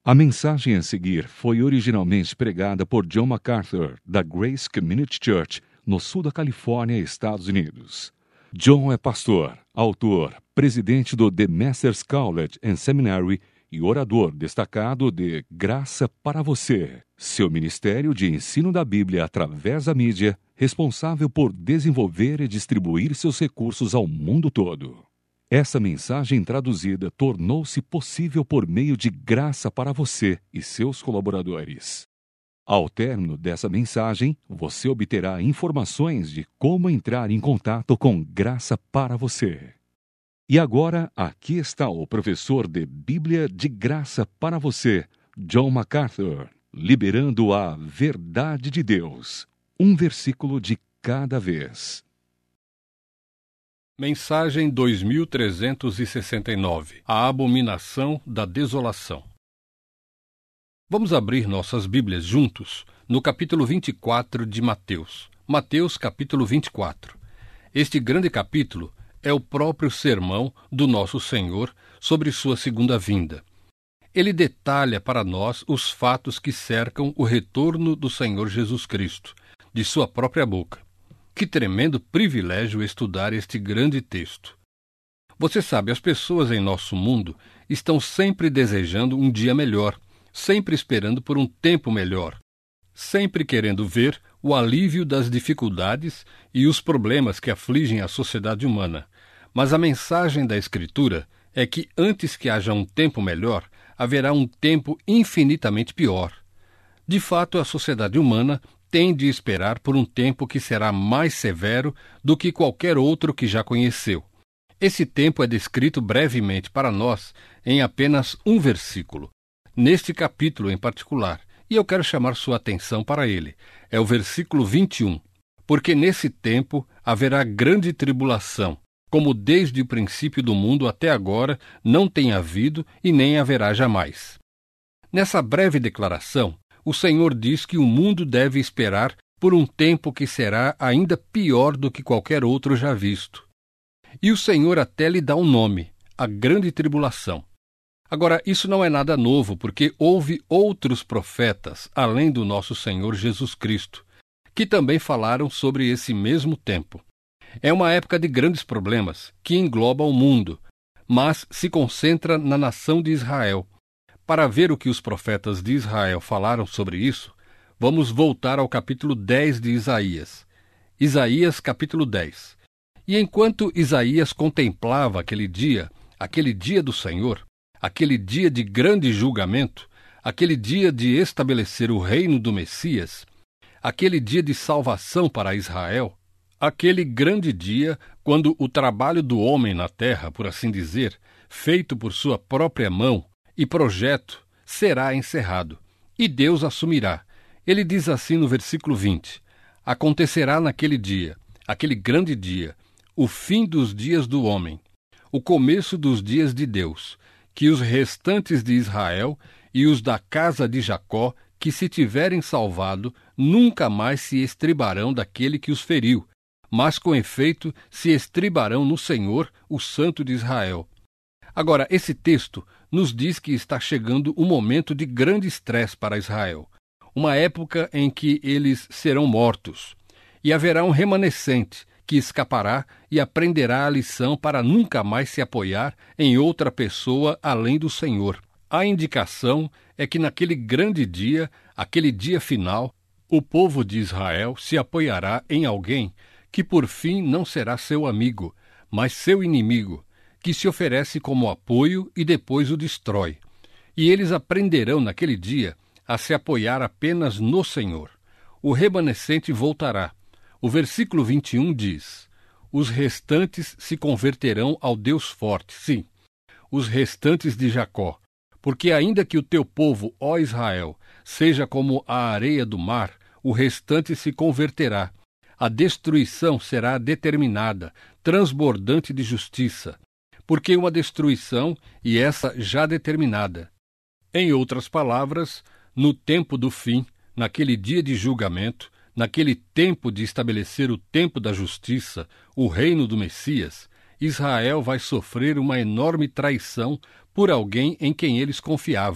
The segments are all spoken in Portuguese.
A mensagem a seguir foi originalmente pregada por John MacArthur, da Grace Community Church, no sul da Califórnia, Estados Unidos. John é pastor, autor, presidente do The Masters College and Seminary e orador destacado de Graça para Você, seu ministério de ensino da Bíblia através da mídia, responsável por desenvolver e distribuir seus recursos ao mundo todo. Essa mensagem traduzida tornou-se possível por meio de Graça para Você e seus colaboradores. Ao término dessa mensagem, você obterá informações de como entrar em contato com Graça para Você. E agora, aqui está o professor de Bíblia de Graça para Você, John MacArthur, liberando a verdade de Deus, um versículo de cada vez. Mensagem 2369. A abominação da desolação. Vamos abrir nossas Bíblias juntos no capítulo 24 de Mateus. Mateus, capítulo 24. Este grande capítulo é o próprio sermão do nosso Senhor sobre sua segunda vinda. Ele detalha para nós os fatos que cercam o retorno do Senhor Jesus Cristo, de sua própria boca. Que tremendo privilégio estudar este grande texto. Você sabe, as pessoas em nosso mundo estão sempre desejando um dia melhor, sempre esperando por um tempo melhor, sempre querendo ver o alívio das dificuldades e os problemas que afligem a sociedade humana. Mas a mensagem da Escritura é que antes que haja um tempo melhor, haverá um tempo infinitamente pior. De fato, a sociedade humana tem de esperar por um tempo que será mais severo do que qualquer outro que já conheceu. Esse tempo é descrito brevemente para nós em apenas um versículo, neste capítulo em particular, e eu quero chamar sua atenção para ele. É o versículo 21. Porque nesse tempo haverá grande tribulação, como desde o princípio do mundo até agora não tem havido e nem haverá jamais. Nessa breve declaração, o Senhor diz que o mundo deve esperar por um tempo que será ainda pior do que qualquer outro já visto. E o Senhor até lhe dá um nome, a grande tribulação. Agora, isso não é nada novo, porque houve outros profetas, além do nosso Senhor Jesus Cristo, que também falaram sobre esse mesmo tempo. É uma época de grandes problemas, que engloba o mundo, mas se concentra na nação de Israel. Para ver o que os profetas de Israel falaram sobre isso, vamos voltar ao capítulo 10 de Isaías. Isaías, capítulo 10. E enquanto Isaías contemplava aquele dia do Senhor, aquele dia de grande julgamento, aquele dia de estabelecer o reino do Messias, aquele dia de salvação para Israel, aquele grande dia quando o trabalho do homem na terra, por assim dizer, feito por sua própria mão, e projeto será encerrado, e Deus assumirá. Ele diz assim no versículo 20: acontecerá naquele dia, aquele grande dia, o fim dos dias do homem, o começo dos dias de Deus, que os restantes de Israel e os da casa de Jacó, que se tiverem salvado, nunca mais se estribarão daquele que os feriu, mas com efeito se estribarão no Senhor, o Santo de Israel. Agora, esse texto nos diz que está chegando um momento de grande estresse para Israel, uma época em que eles serão mortos, e haverá um remanescente que escapará e aprenderá a lição para nunca mais se apoiar em outra pessoa além do Senhor. A indicação é que naquele grande dia, aquele dia final, o povo de Israel se apoiará em alguém que por fim não será seu amigo, mas seu inimigo, que se oferece como apoio e depois o destrói. E eles aprenderão naquele dia a se apoiar apenas no Senhor. O remanescente voltará. O versículo 21 diz: os restantes se converterão ao Deus forte, sim, os restantes de Jacó, porque ainda que o teu povo, ó Israel, seja como a areia do mar, o restante se converterá. A destruição será determinada, transbordante de justiça, porque uma destruição, e essa já determinada. Em outras palavras, no tempo do fim, naquele dia de julgamento, naquele tempo de estabelecer o tempo da justiça, o reino do Messias, Israel vai sofrer uma enorme traição por alguém em quem eles confiavam,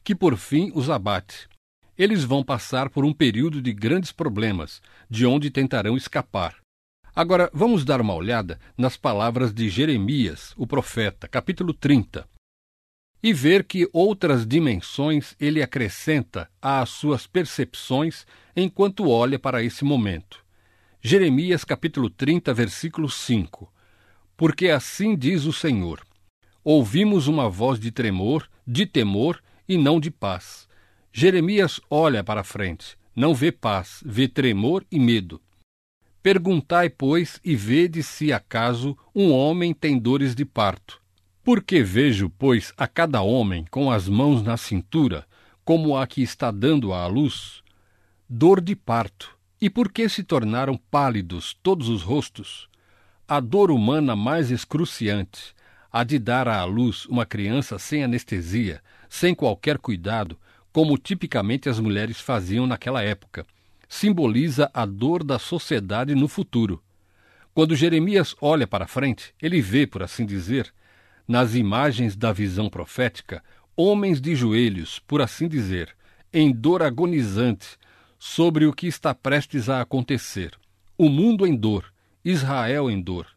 que por fim os abate. Eles vão passar por um período de grandes problemas, de onde tentarão escapar. Agora, vamos dar uma olhada nas palavras de Jeremias, o profeta, capítulo 30, e ver que outras dimensões ele acrescenta às suas percepções enquanto olha para esse momento. Jeremias, capítulo 30, versículo 5. Porque assim diz o Senhor: ouvimos uma voz de tremor, de temor e não de paz. Jeremias olha para frente, não vê paz, vê tremor e medo. Perguntai, pois, e vede se acaso um homem tem dores de parto. Porque vejo, pois, a cada homem com as mãos na cintura, como a que está dando à luz, dor de parto. E por que se tornaram pálidos todos os rostos? A dor humana mais excruciante, a de dar à luz uma criança sem anestesia, sem qualquer cuidado, como tipicamente as mulheres faziam naquela época, simboliza a dor da sociedade no futuro. Quando Jeremias olha para frente, ele vê, por assim dizer, nas imagens da visão profética, homens de joelhos, por assim dizer, em dor agonizante sobre o que está prestes a acontecer. O mundo em dor, Israel em dor.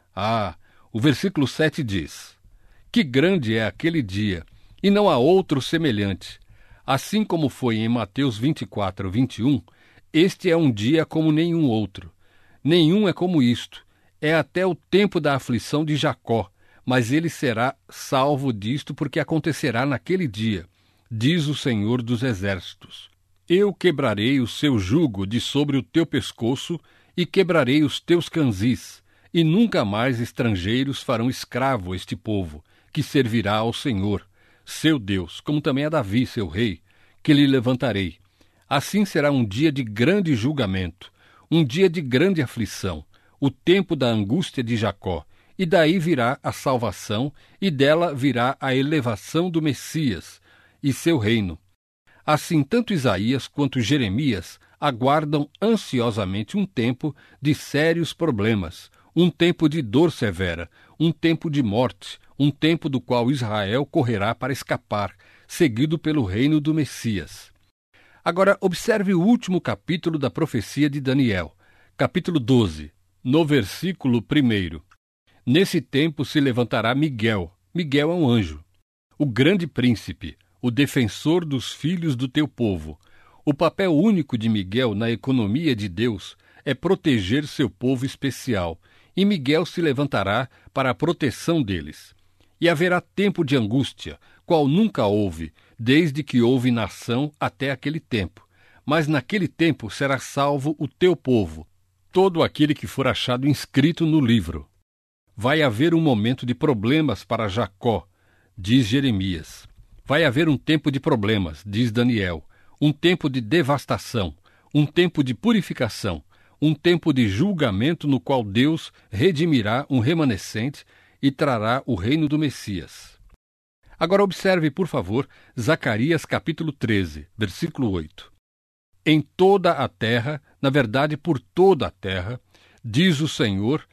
O versículo 7 diz: que grande é aquele dia, e não há outro semelhante. Assim como foi em Mateus 24, 21, este é um dia como nenhum outro. Nenhum é como isto. É até o tempo da aflição de Jacó, mas ele será salvo disto porque acontecerá naquele dia, diz o Senhor dos Exércitos. Eu quebrarei o seu jugo de sobre o teu pescoço e quebrarei os teus canzis, e nunca mais estrangeiros farão escravo este povo, que servirá ao Senhor, seu Deus, como também a Davi, seu rei, que lhe levantarei. Assim será um dia de grande julgamento, um dia de grande aflição, o tempo da angústia de Jacó, e daí virá a salvação, e dela virá a elevação do Messias e seu reino. Assim, tanto Isaías quanto Jeremias aguardam ansiosamente um tempo de sérios problemas, um tempo de dor severa, um tempo de morte, um tempo do qual Israel correrá para escapar, seguido pelo reino do Messias. Agora, observe o último capítulo da profecia de Daniel, capítulo 12, no versículo 1. Nesse tempo se levantará Miguel. Miguel é um anjo, o grande príncipe, o defensor dos filhos do teu povo. O papel único de Miguel na economia de Deus é proteger seu povo especial, e Miguel se levantará para a proteção deles. E haverá tempo de angústia, qual nunca houve, desde que houve nação até aquele tempo. Mas naquele tempo será salvo o teu povo, todo aquele que for achado inscrito no livro. Vai haver um momento de problemas para Jacó, diz Jeremias. Vai haver um tempo de problemas, diz Daniel, um tempo de devastação, um tempo de purificação, um tempo de julgamento no qual Deus redimirá um remanescente e trará o reino do Messias. Agora observe, por favor, Zacarias capítulo 13, versículo 8. Em toda a terra, na verdade por toda a terra, diz o Senhor,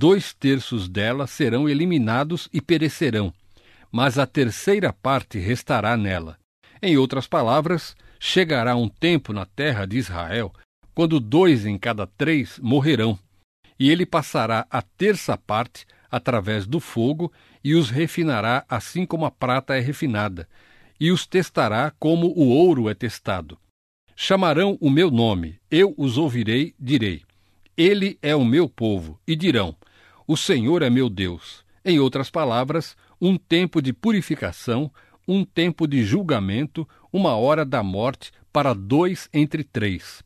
2/3 dela serão eliminados e perecerão, mas a 1/3 parte restará nela. Em outras palavras, chegará um tempo na terra de Israel quando 2 em cada 3 morrerão, e ele passará a 1/3 parte através do fogo e os refinará assim como a prata é refinada, e os testará como o ouro é testado. Chamarão o meu nome, eu os ouvirei, direi: ele é o meu povo, e dirão: o Senhor é meu Deus. Em outras palavras, um tempo de purificação, um tempo de julgamento, uma hora da morte para 2 entre 3.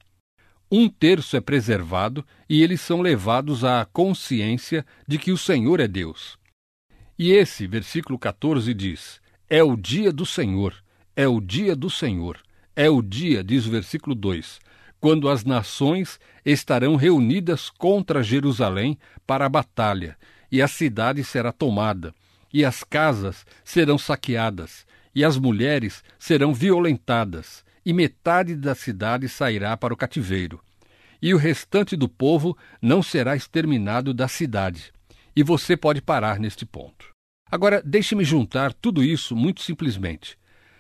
1/3 é preservado e eles são levados à consciência de que o Senhor é Deus. E esse, versículo 14, diz: é o dia do Senhor, é o dia do Senhor, é o dia, diz o versículo 2, quando as nações estarão reunidas contra Jerusalém para a batalha, e a cidade será tomada, e as casas serão saqueadas, e as mulheres serão violentadas, e metade da cidade sairá para o cativeiro. E o restante do povo não será exterminado da cidade. E você pode parar neste ponto. Agora, deixe-me juntar tudo isso muito simplesmente.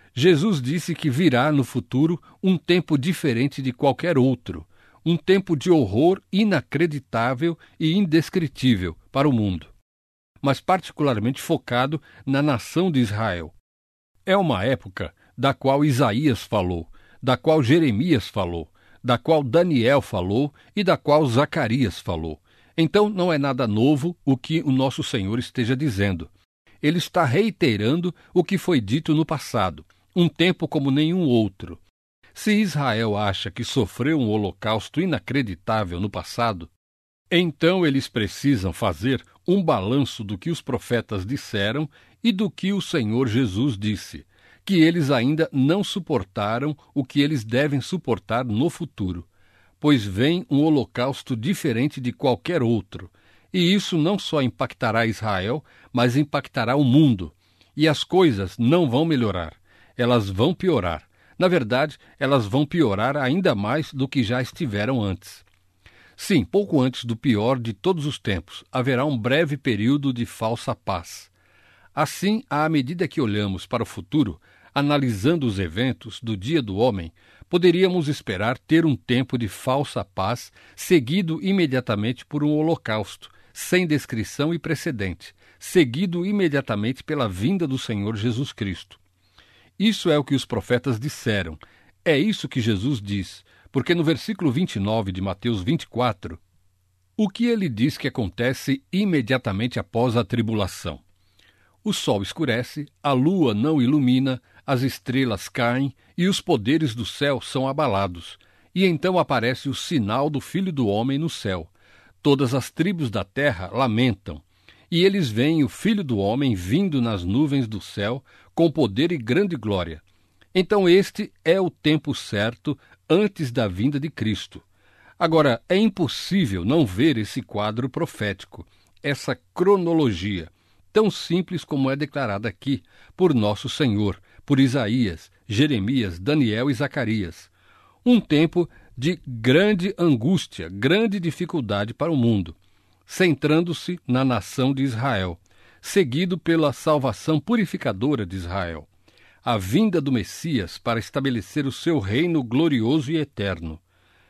Jesus disse que virá no futuro um tempo diferente de qualquer outro, um tempo de horror inacreditável e indescritível para o mundo, mas particularmente focado na nação de Israel. É uma época da qual Isaías falou, da qual Jeremias falou, da qual Daniel falou e da qual Zacarias falou. Então não é nada novo o que o nosso Senhor esteja dizendo. Ele está reiterando o que foi dito no passado, um tempo como nenhum outro. Se Israel acha que sofreu um holocausto inacreditável no passado, então eles precisam fazer um balanço do que os profetas disseram e do que o Senhor Jesus disse, que eles ainda não suportaram o que eles devem suportar no futuro, pois vem um holocausto diferente de qualquer outro, e isso não só impactará Israel, mas impactará o mundo, e as coisas não vão melhorar, elas vão piorar. Na verdade, elas vão piorar ainda mais do que já estiveram antes. Sim, pouco antes do pior de todos os tempos, haverá um breve período de falsa paz. Assim, à medida que olhamos para o futuro, analisando os eventos do dia do homem, poderíamos esperar ter um tempo de falsa paz, seguido imediatamente por um holocausto, sem descrição e precedente, seguido imediatamente pela vinda do Senhor Jesus Cristo. Isso é o que os profetas disseram. É isso que Jesus diz, porque no versículo 29 de Mateus 24, o que ele diz que acontece imediatamente após a tribulação? O sol escurece, a lua não ilumina, as estrelas caem e os poderes do céu são abalados. E então aparece o sinal do Filho do Homem no céu. Todas as tribos da terra lamentam. E eles veem o Filho do Homem vindo nas nuvens do céu com poder e grande glória. Então este é o tempo certo antes da vinda de Cristo. Agora, é impossível não ver esse quadro profético, essa cronologia, tão simples como é declarada aqui por nosso Senhor, por Isaías, Jeremias, Daniel e Zacarias. Um tempo de grande angústia, grande dificuldade para o mundo, centrando-se na nação de Israel, seguido pela salvação purificadora de Israel, a vinda do Messias para estabelecer o seu reino glorioso e eterno.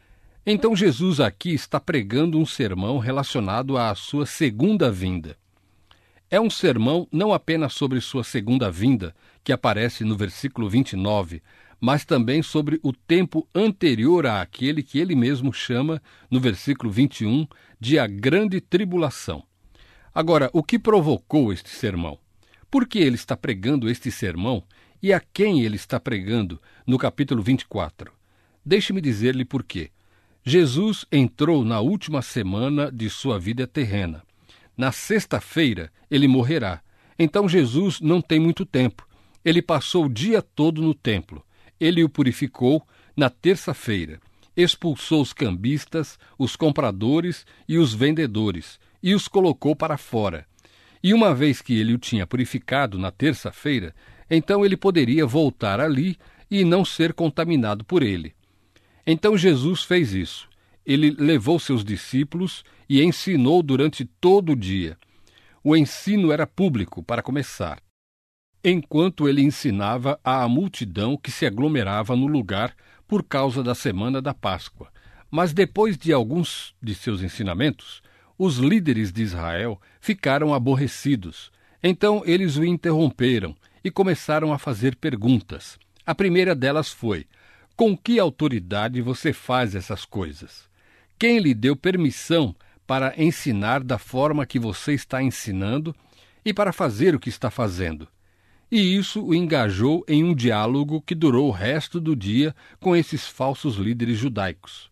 Então Jesus aqui está pregando um sermão relacionado à sua segunda vinda. É um sermão não apenas sobre sua segunda vinda, que aparece no versículo 29, mas também sobre o tempo anterior àquele que ele mesmo chama, no versículo 21, de a grande tribulação. Agora, o que provocou este sermão? Por que ele está pregando este sermão e a quem ele está pregando no capítulo 24? Deixe-me dizer-lhe por quê. Jesus entrou na última semana de sua vida terrena. Na sexta-feira, ele morrerá. Então Jesus não tem muito tempo. Ele passou o dia todo no templo. Ele o purificou na terça-feira. Expulsou os cambistas, os compradores e os vendedores, e os colocou para fora. E uma vez que ele o tinha purificado na terça-feira, então ele poderia voltar ali e não ser contaminado por ele. Então Jesus fez isso. Ele levou seus discípulos e ensinou durante todo o dia. O ensino era público, para começar. Enquanto ele ensinava à multidão que se aglomerava no lugar por causa da semana da Páscoa. Mas depois de alguns de seus ensinamentos, os líderes de Israel ficaram aborrecidos. Então eles o interromperam e começaram a fazer perguntas. A primeira delas foi: com que autoridade você faz essas coisas? Quem lhe deu permissão para ensinar da forma que você está ensinando e para fazer o que está fazendo? E isso o engajou em um diálogo que durou o resto do dia com esses falsos líderes judaicos.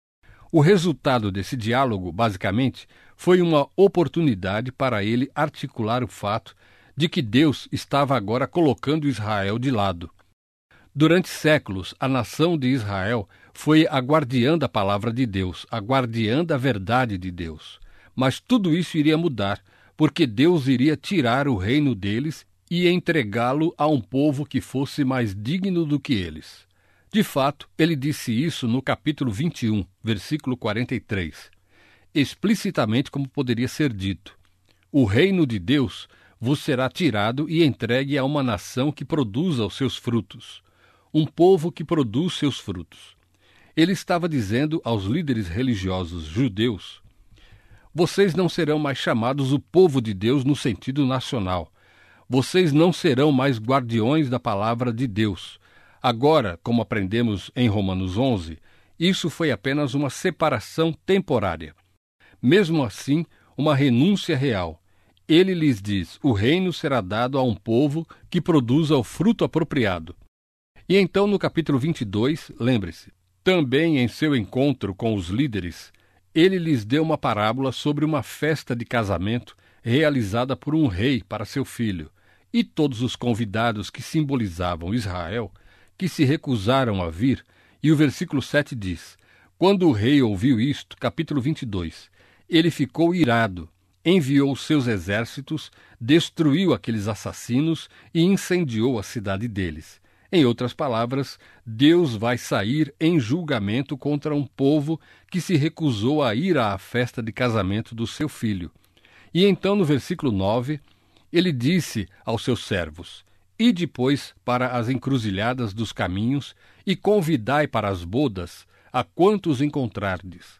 O resultado desse diálogo, basicamente, foi uma oportunidade para ele articular o fato de que Deus estava agora colocando Israel de lado. Durante séculos, a nação de Israel foi a guardiã da palavra de Deus, a guardiã da verdade de Deus. Mas tudo isso iria mudar, porque Deus iria tirar o reino deles e entregá-lo a um povo que fosse mais digno do que eles. De fato, ele disse isso no capítulo 21, versículo 43. Explicitamente como poderia ser dito: o reino de Deus vos será tirado e entregue a uma nação que produza os seus frutos, um povo que produz seus frutos. Ele estava dizendo aos líderes religiosos judeus: vocês não serão mais chamados o povo de Deus no sentido nacional. Vocês não serão mais guardiões da palavra de Deus. Agora, como aprendemos em Romanos 11, isso foi apenas uma separação temporária. Mesmo assim, uma renúncia real. Ele lhes diz: o reino será dado a um povo que produza o fruto apropriado. E então, no capítulo 22, lembre-se, também em seu encontro com os líderes, ele lhes deu uma parábola sobre uma festa de casamento realizada por um rei para seu filho, e todos os convidados que simbolizavam Israel, que se recusaram a vir, e o versículo 7 diz: quando o rei ouviu isto, capítulo 22, ele ficou irado, enviou seus exércitos, destruiu aqueles assassinos e incendiou a cidade deles. Em outras palavras, Deus vai sair em julgamento contra um povo que se recusou a ir à festa de casamento do seu filho. E então, no versículo 9, ele disse aos seus servos: ide, pois, para as encruzilhadas dos caminhos e convidai para as bodas a quantos encontrardes.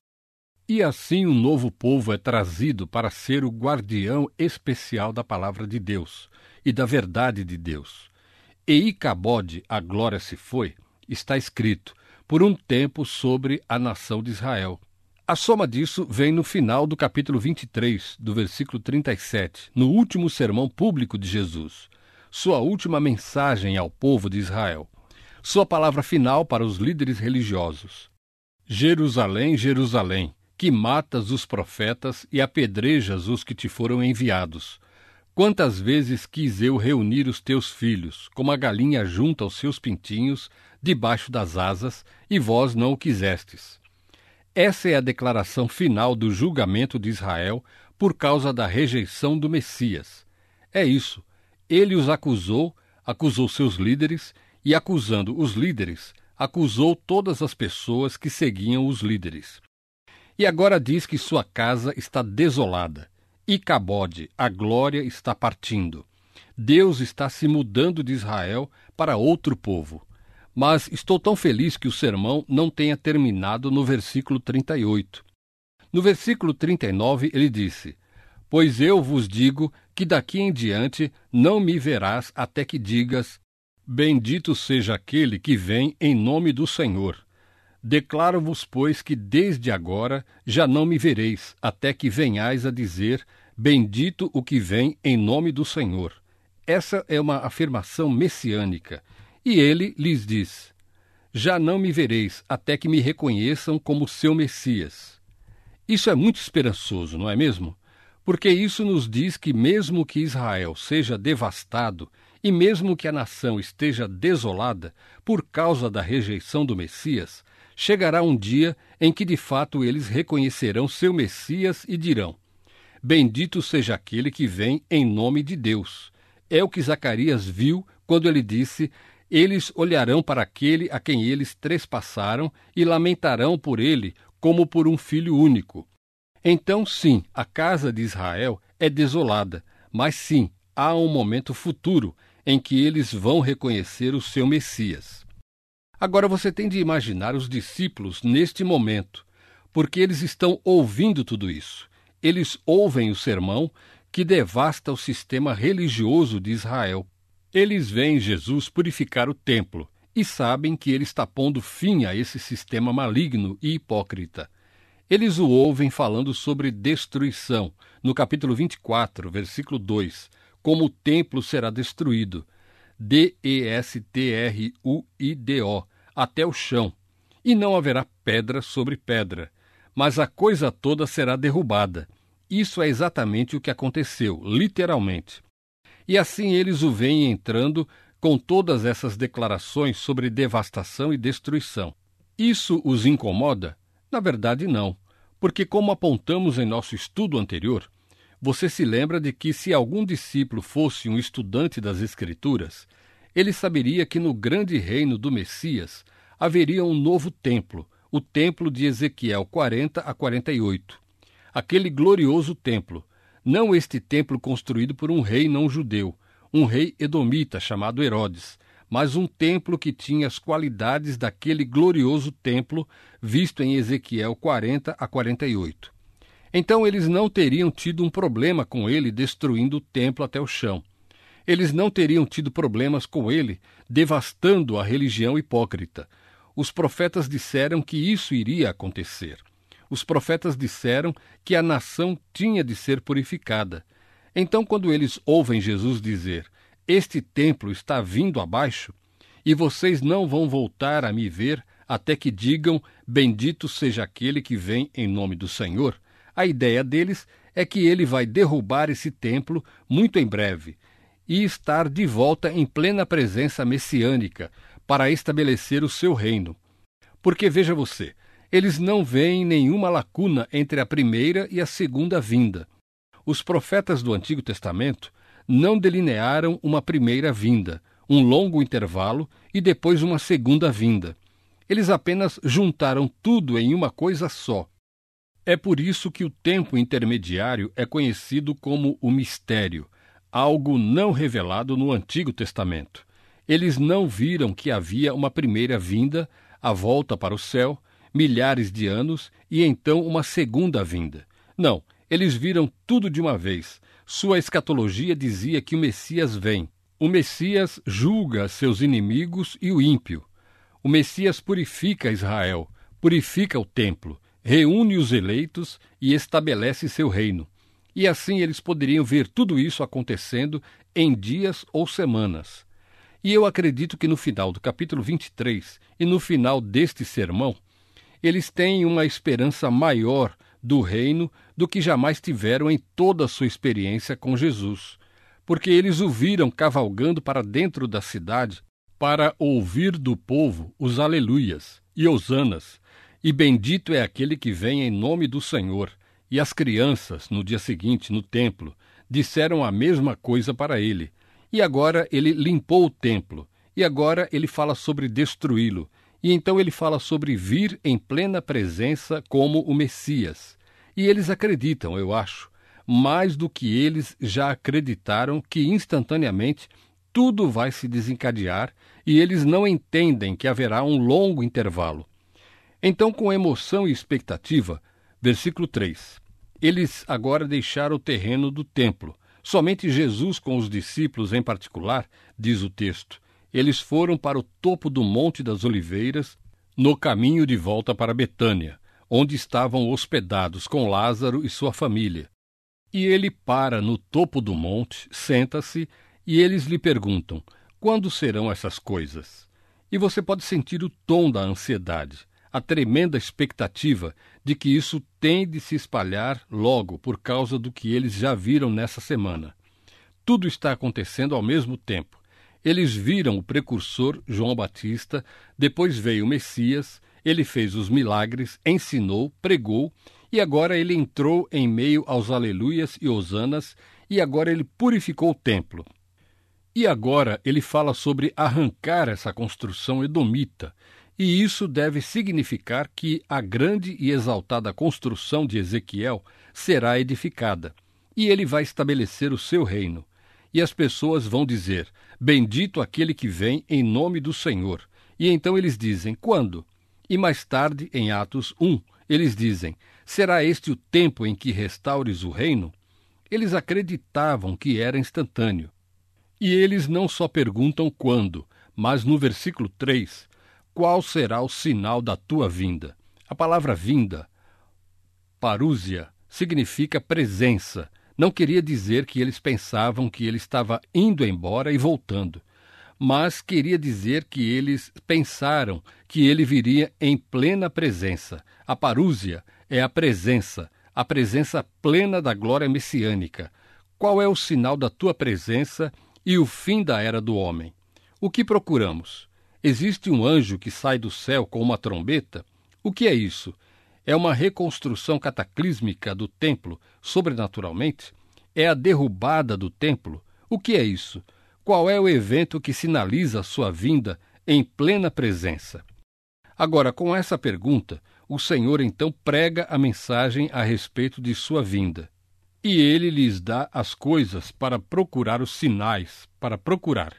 E assim um novo povo é trazido para ser o guardião especial da palavra de Deus e da verdade de Deus. E Icabode, a glória se foi, está escrito, por um tempo sobre a nação de Israel. A soma disso vem no final do capítulo 23, do versículo 37, no último sermão público de Jesus, sua última mensagem ao povo de Israel, sua palavra final para os líderes religiosos. Jerusalém, Jerusalém, que matas os profetas e apedrejas os que te foram enviados. Quantas vezes quis eu reunir os teus filhos, como a galinha junta os seus pintinhos, debaixo das asas, e vós não o quisestes. Essa é a declaração final do julgamento de Israel por causa da rejeição do Messias. É isso. Ele os acusou, acusou seus líderes, e acusando os líderes, acusou todas as pessoas que seguiam os líderes. E agora diz que sua casa está desolada. Icabode, a glória está partindo. Deus está se mudando de Israel para outro povo. Mas estou tão feliz que o sermão não tenha terminado no versículo 38. No versículo 39 ele disse: pois eu vos digo que daqui em diante não me verás até que digas: bendito seja aquele que vem em nome do Senhor. Declaro-vos, pois, que desde agora já não me vereis, até que venhais a dizer: bendito o que vem em nome do Senhor. Essa é uma afirmação messiânica. E ele lhes diz: já não me vereis, até que me reconheçam como seu Messias. Isso é muito esperançoso, não é mesmo? Porque isso nos diz que mesmo que Israel seja devastado e mesmo que a nação esteja desolada por causa da rejeição do Messias, chegará um dia em que de fato eles reconhecerão seu Messias e dirão: bendito seja aquele que vem em nome de Deus. É o que Zacarias viu quando ele disse: eles olharão para aquele a quem eles trespassaram e lamentarão por ele como por um filho único. Então, sim, a casa de Israel é desolada, mas sim, há um momento futuro em que eles vão reconhecer o seu Messias. Agora você tem de imaginar os discípulos neste momento, porque eles estão ouvindo tudo isso. Eles ouvem o sermão que devasta o sistema religioso de Israel. Eles veem Jesus purificar o templo e sabem que ele está pondo fim a esse sistema maligno e hipócrita. Eles o ouvem falando sobre destruição, no capítulo 24, versículo 2, como o templo será destruído. destruido, até o chão, e não haverá pedra sobre pedra, mas a coisa toda será derrubada. Isso é exatamente o que aconteceu, literalmente. E assim eles o veem entrando com todas essas declarações sobre devastação e destruição. Isso os incomoda? Na verdade, não, porque como apontamos em nosso estudo anterior, você se lembra de que se algum discípulo fosse um estudante das Escrituras, ele saberia que no grande reino do Messias haveria um novo templo, o templo de Ezequiel 40 a 48. Aquele glorioso templo não este templo construído por um rei não judeu, um rei edomita chamado Herodes, mas um templo que tinha as qualidades daquele glorioso templo visto em Ezequiel 40 a 48. Então eles não teriam tido um problema com ele destruindo o templo até o chão. Eles não teriam tido problemas com ele devastando a religião hipócrita. Os profetas disseram que isso iria acontecer. Os profetas disseram que a nação tinha de ser purificada. Então, quando eles ouvem Jesus dizer: "Este templo está vindo abaixo, e vocês não vão voltar a me ver até que digam: bendito seja aquele que vem em nome do Senhor", a ideia deles é que ele vai derrubar esse templo muito em breve e estar de volta em plena presença messiânica para estabelecer o seu reino. Porque, veja você, eles não veem nenhuma lacuna entre a primeira e a segunda vinda. Os profetas do Antigo Testamento não delinearam uma primeira vinda, um longo intervalo e depois uma segunda vinda. Eles apenas juntaram tudo em uma coisa só. É por isso que o tempo intermediário é conhecido como o mistério, algo não revelado no Antigo Testamento. Eles não viram que havia uma primeira vinda, a volta para o céu, milhares de anos e então uma segunda vinda. Não, eles viram tudo de uma vez. Sua escatologia dizia que o Messias vem. O Messias julga seus inimigos e o ímpio. O Messias purifica Israel, purifica o templo, reúne os eleitos e estabelece seu reino. E assim eles poderiam ver tudo isso acontecendo em dias ou semanas. E eu acredito que no final do capítulo 23 e no final deste sermão, eles têm uma esperança maior do reino do que jamais tiveram em toda a sua experiência com Jesus, porque eles o viram cavalgando para dentro da cidade para ouvir do povo os aleluias e hosanas, e bendito é aquele que vem em nome do Senhor. E as crianças, no dia seguinte, no templo, disseram a mesma coisa para ele. E agora ele limpou o templo, e agora ele fala sobre destruí-lo, e então ele fala sobre vir em plena presença como o Messias. E eles acreditam, eu acho, mais do que eles já acreditaram que instantaneamente tudo vai se desencadear e eles não entendem que haverá um longo intervalo. Então, com emoção e expectativa, versículo 3, eles agora deixaram o terreno do templo. Somente Jesus com os discípulos em particular, diz o texto. Eles foram para o topo do Monte das Oliveiras, no caminho de volta para Betânia, onde estavam hospedados com Lázaro e sua família. E ele para no topo do monte, senta-se, e eles lhe perguntam: quando serão essas coisas? E você pode sentir o tom da ansiedade, a tremenda expectativa de que isso tem de se espalhar logo por causa do que eles já viram nessa semana. Tudo está acontecendo ao mesmo tempo. Eles viram o precursor João Batista, depois veio o Messias, ele fez os milagres, ensinou, pregou, e agora ele entrou em meio aos aleluias e hosanas, e agora ele purificou o templo. E agora ele fala sobre arrancar essa construção edomita, e isso deve significar que a grande e exaltada construção de Ezequiel será edificada, e ele vai estabelecer o seu reino. E as pessoas vão dizer: bendito aquele que vem em nome do Senhor. E então eles dizem: quando? E mais tarde, em Atos 1, eles dizem: será este o tempo em que restaures o reino? Eles acreditavam que era instantâneo. E eles não só perguntam quando, mas no versículo 3, qual será o sinal da tua vinda? A palavra vinda, parúsia, significa presença. Não queria dizer que eles pensavam que ele estava indo embora e voltando, mas queria dizer que eles pensaram que ele viria em plena presença. A parúsia é a presença plena da glória messiânica. Qual é o sinal da tua presença e o fim da era do homem? O que procuramos? Existe um anjo que sai do céu com uma trombeta? O que é isso? É uma reconstrução cataclísmica do templo, sobrenaturalmente? É a derrubada do templo? O que é isso? Qual é o evento que sinaliza a sua vinda em plena presença? Agora, com essa pergunta, o Senhor então prega a mensagem a respeito de sua vinda. e ele lhes dá as coisas para procurar os sinais, para procurar.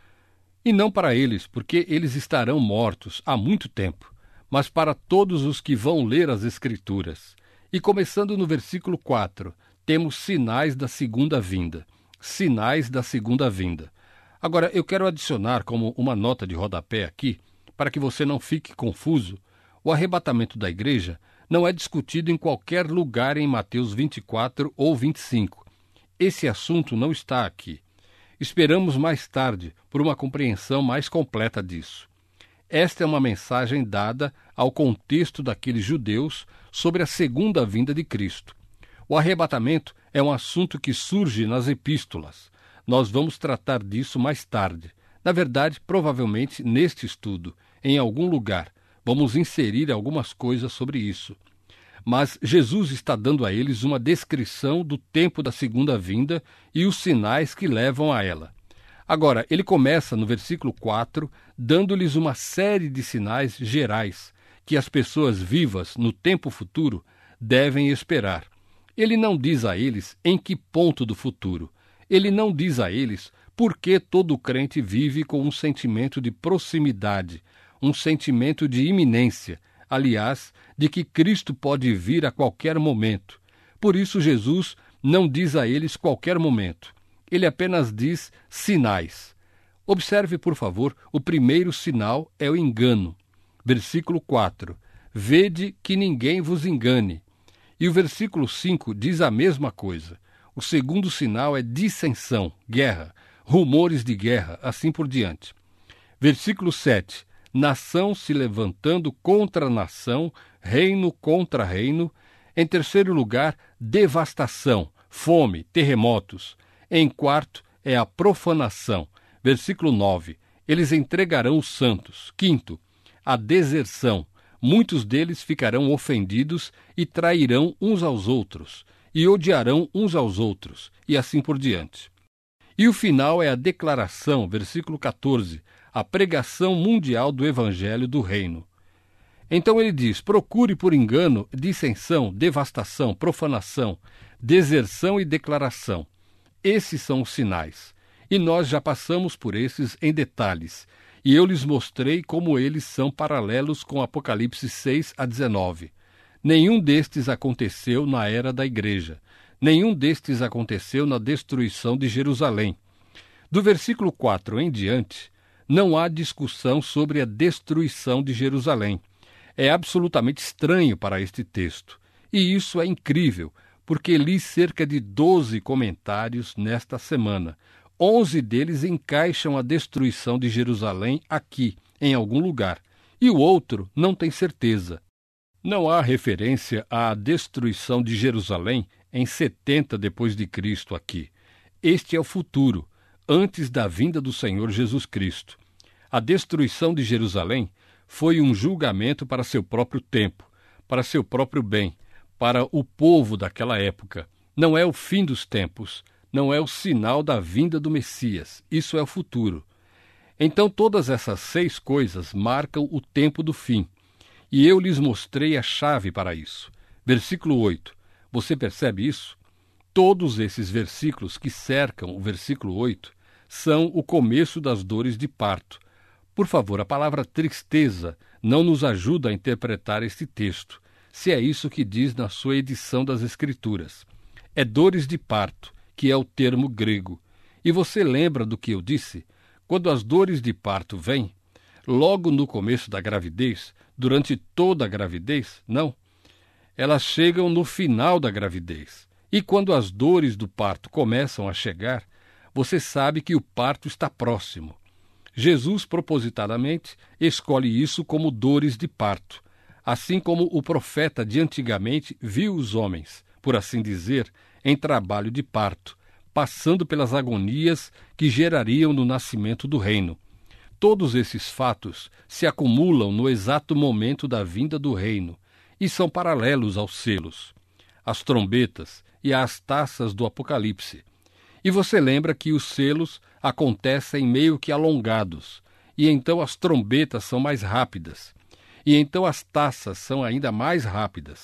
E não para eles, porque eles estarão mortos há muito tempo, mas para todos os que vão ler as Escrituras. E começando no versículo 4, temos sinais da segunda vinda. Sinais da segunda vinda. Agora, eu quero adicionar como uma nota de rodapé aqui, para que você não fique confuso, o arrebatamento da igreja não é discutido em qualquer lugar em Mateus 24 ou 25. Esse assunto não está aqui. Esperamos mais tarde por uma compreensão mais completa disso. Esta é uma mensagem dada ao contexto daqueles judeus sobre a segunda vinda de Cristo. O arrebatamento é um assunto que surge nas epístolas. Nós vamos tratar disso mais tarde. Na verdade, provavelmente neste estudo, em algum lugar, vamos inserir algumas coisas sobre isso. Mas Jesus está dando a eles uma descrição do tempo da segunda vinda e os sinais que levam a ela. Agora, ele começa no versículo 4, dando-lhes uma série de sinais gerais que as pessoas vivas no tempo futuro devem esperar. Ele não diz a eles em que ponto do futuro. Ele não diz a eles por que todo crente vive com um sentimento de proximidade, um sentimento de iminência, aliás, de que Cristo pode vir a qualquer momento. Por isso Jesus não diz a eles qualquer momento. Ele apenas diz sinais. Observe, por favor, o primeiro sinal é o engano. Versículo 4. Vede que ninguém vos engane. E o versículo 5 diz a mesma coisa. O segundo sinal é dissensão, guerra, rumores de guerra, assim por diante. Versículo 7. Nação se levantando contra nação, reino contra reino. Em terceiro lugar, devastação, fome, terremotos. Em quarto, é a profanação. Versículo 9. Eles entregarão os santos. Quinto, a deserção. Muitos deles ficarão ofendidos e trairão uns aos outros, e odiarão uns aos outros, e assim por diante. E o final é a declaração, versículo 14, a pregação mundial do Evangelho do Reino. Então ele diz, procure por engano, dissensão, devastação, profanação, deserção e declaração. Esses são os sinais, e nós já passamos por esses em detalhes, e eu lhes mostrei como eles são paralelos com Apocalipse 6 a 19. Nenhum destes aconteceu na era da igreja. Nenhum destes aconteceu na destruição de Jerusalém. Do versículo 4 em diante, não há discussão sobre a destruição de Jerusalém. É absolutamente estranho para este texto. E isso é incrível, porque li cerca de 12 comentários nesta semana. 11 deles encaixam a destruição de Jerusalém aqui, em algum lugar, e o outro não tem certeza. Não há referência à destruição de Jerusalém em 70 depois de Cristo aqui. Este é o futuro, antes da vinda do Senhor Jesus Cristo. A destruição de Jerusalém foi um julgamento para seu próprio tempo, para seu próprio bem, para o povo daquela época. Não é o fim dos tempos, não é o sinal da vinda do Messias, isso é o futuro. Então todas essas 6 coisas marcam o tempo do fim, e eu lhes mostrei a chave para isso. Versículo 8, você percebe isso? Todos esses versículos que cercam o versículo 8 são o começo das dores de parto. Por favor, a palavra tristeza não nos ajuda a interpretar este texto, se é isso que diz na sua edição das Escrituras. É dores de parto, que é o termo grego. E você lembra do que eu disse? Quando as dores de parto vêm, logo no começo da gravidez, durante toda a gravidez? Não. Elas chegam no final da gravidez. E quando as dores do parto começam a chegar, você sabe que o parto está próximo. Jesus, propositadamente, escolhe isso como dores de parto, assim como o profeta de antigamente viu os homens, por assim dizer, em trabalho de parto, passando pelas agonias que gerariam no nascimento do reino. Todos esses fatos se acumulam no exato momento da vinda do reino e são paralelos aos selos, às trombetas e às taças do Apocalipse. E você lembra que os selos acontecem meio que alongados, e então as trombetas são mais rápidas, e então as taças são ainda mais rápidas,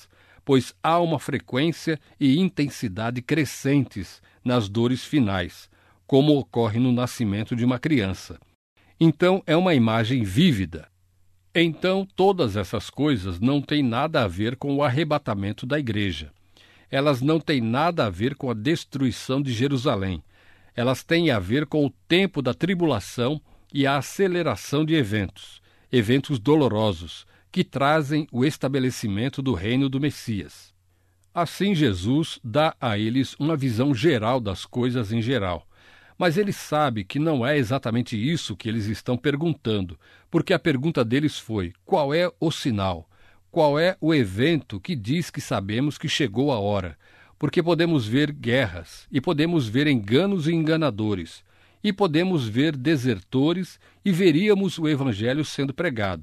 pois há uma frequência e intensidade crescentes nas dores finais, como ocorre no nascimento de uma criança. Então, é uma imagem vívida. Então, todas essas coisas não têm nada a ver com o arrebatamento da igreja. Elas não têm nada a ver com a destruição de Jerusalém. Elas têm a ver com o tempo da tribulação e a aceleração de eventos dolorosos, que trazem o estabelecimento do reino do Messias. Assim, Jesus dá a eles uma visão geral das coisas em geral. Mas ele sabe que não é exatamente isso que eles estão perguntando, porque a pergunta deles foi: qual é o sinal? Qual é o evento que diz que sabemos que chegou a hora? Porque podemos ver guerras, e podemos ver enganos e enganadores, e podemos ver desertores, e veríamos o evangelho sendo pregado.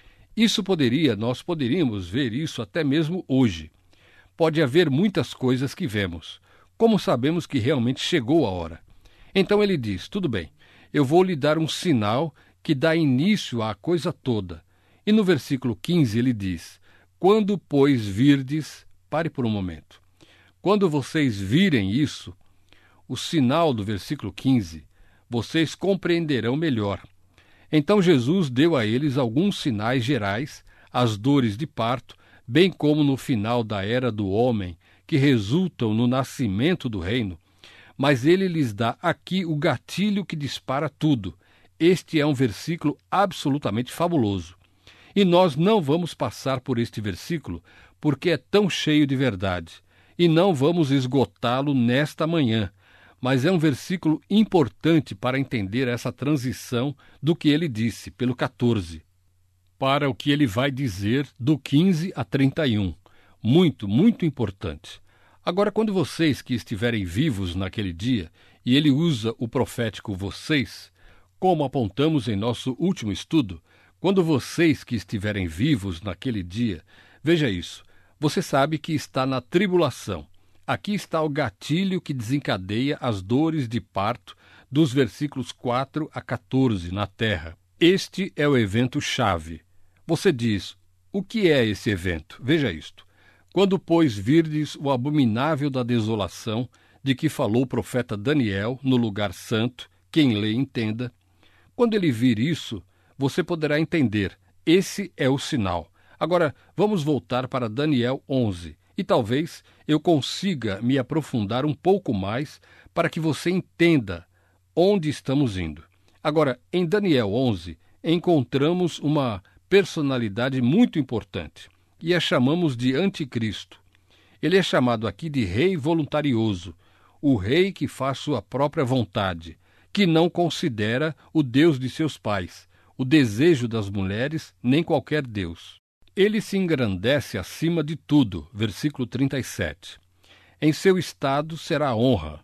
Nós poderíamos ver isso até mesmo hoje. Pode haver muitas coisas que vemos. Como sabemos que realmente chegou a hora? Então ele diz: tudo bem, eu vou lhe dar um sinal que dá início à coisa toda. E no versículo 15 ele diz: quando, pois, virdes... Pare por um momento. Quando vocês virem isso, o sinal do versículo 15, vocês compreenderão melhor. Então Jesus deu a eles alguns sinais gerais, as dores de parto, bem como no final da era do homem, que resultam no nascimento do reino. Mas ele lhes dá aqui o gatilho que dispara tudo. Este é um versículo absolutamente fabuloso. E nós não vamos passar por este versículo porque é tão cheio de verdade. E não vamos esgotá-lo nesta manhã. Mas é um versículo importante para entender essa transição do que ele disse, pelo 14, para o que ele vai dizer do 15 a 31. Muito, muito importante. Agora, quando vocês que estiverem vivos naquele dia, e ele usa o profético vocês, como apontamos em nosso último estudo, quando vocês que estiverem vivos naquele dia, veja isso, você sabe que está na tribulação. Aqui está o gatilho que desencadeia as dores de parto dos versículos 4 a 14 na terra. Este é o evento-chave. Você diz: o que é esse evento? Veja isto. Quando, pois, virdes o abominável da desolação, de que falou o profeta Daniel no lugar santo, quem lê entenda. Quando ele vir isso, você poderá entender. Esse é o sinal. Agora, vamos voltar para Daniel 11, e talvez eu consiga me aprofundar um pouco mais para que você entenda onde estamos indo. Agora, em Daniel 11, encontramos uma personalidade muito importante, e a chamamos de Anticristo. Ele é chamado aqui de rei voluntarioso, o rei que faz sua própria vontade, que não considera o Deus de seus pais, o desejo das mulheres, nem qualquer Deus. Ele se engrandece acima de tudo, versículo 37. Em seu estado será honra.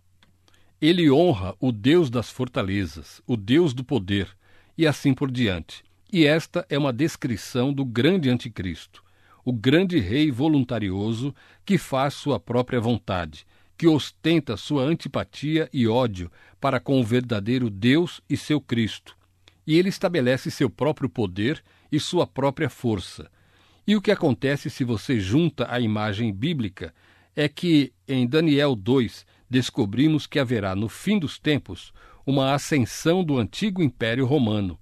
Ele honra o Deus das fortalezas, o Deus do poder, e assim por diante. E esta é uma descrição do grande Anticristo, o grande rei voluntarioso que faz sua própria vontade, que ostenta sua antipatia e ódio para com o verdadeiro Deus e seu Cristo. E ele estabelece seu próprio poder e sua própria força. E o que acontece se você junta a imagem bíblica é que, em Daniel 2, descobrimos que haverá, no fim dos tempos, uma ascensão do antigo Império Romano.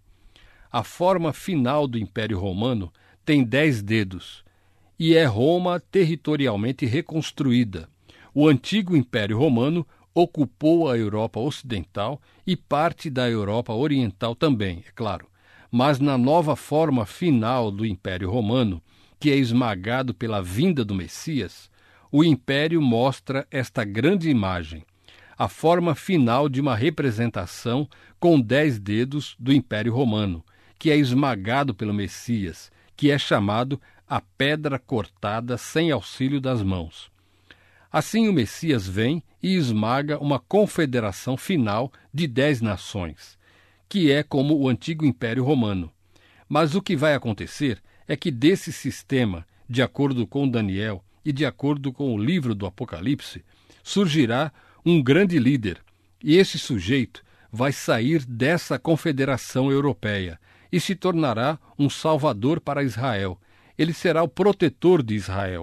A forma final do Império Romano tem 10 dedos, e é Roma territorialmente reconstruída. O antigo Império Romano ocupou a Europa Ocidental e parte da Europa Oriental também, é claro. Mas na nova forma final do Império Romano, que é esmagado pela vinda do Messias, o Império mostra esta grande imagem, a forma final de uma representação com 10 dedos do Império Romano, que é esmagado pelo Messias, que é chamado a pedra cortada sem auxílio das mãos. Assim o Messias vem e esmaga uma confederação final de 10 nações, que é como o antigo Império Romano. Mas o que vai acontecer é que desse sistema, de acordo com Daniel e de acordo com o livro do Apocalipse, surgirá um grande líder, e esse sujeito vai sair dessa confederação europeia e se tornará um salvador para Israel. Ele será o protetor de Israel.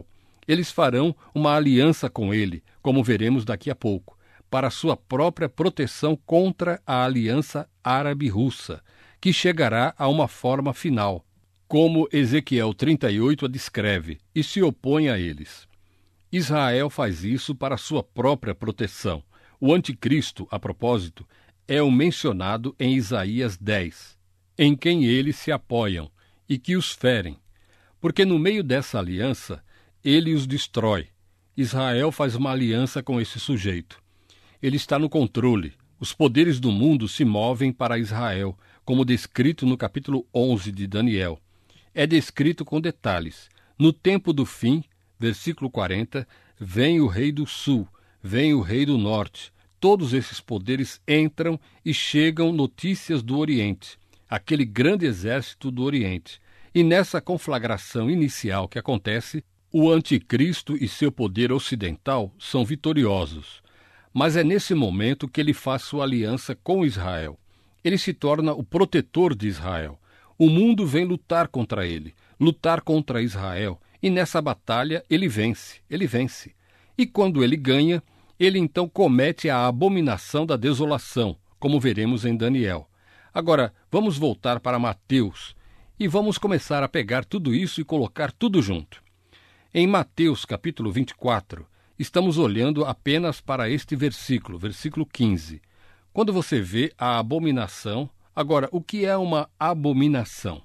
Eles farão uma aliança com ele, como veremos daqui a pouco, para sua própria proteção contra a aliança árabe-russa, que chegará a uma forma final, como Ezequiel 38 a descreve, e se opõe a eles. Israel faz isso para sua própria proteção. O anticristo, a propósito, é o mencionado em Isaías 10, em quem eles se apoiam e que os ferem, porque no meio dessa aliança ele os destrói. Israel faz uma aliança com esse sujeito. Ele está no controle. Os poderes do mundo se movem para Israel, como descrito no capítulo 11 de Daniel. É descrito com detalhes. No tempo do fim, versículo 40, vem o rei do sul, vem o rei do norte. Todos esses poderes entram e chegam notícias do Oriente, aquele grande exército do Oriente. E nessa conflagração inicial que acontece, o anticristo e seu poder ocidental são vitoriosos. Mas é nesse momento que ele faz sua aliança com Israel. Ele se torna o protetor de Israel. O mundo vem lutar contra ele, lutar contra Israel, e nessa batalha ele vence. E quando ele ganha, ele então comete a abominação da desolação, como veremos em Daniel. Agora, vamos voltar para Mateus e vamos começar a pegar tudo isso e colocar tudo junto. Em Mateus capítulo 24, estamos olhando apenas para este versículo, versículo 15. Quando você vê a abominação, agora, o que é uma abominação?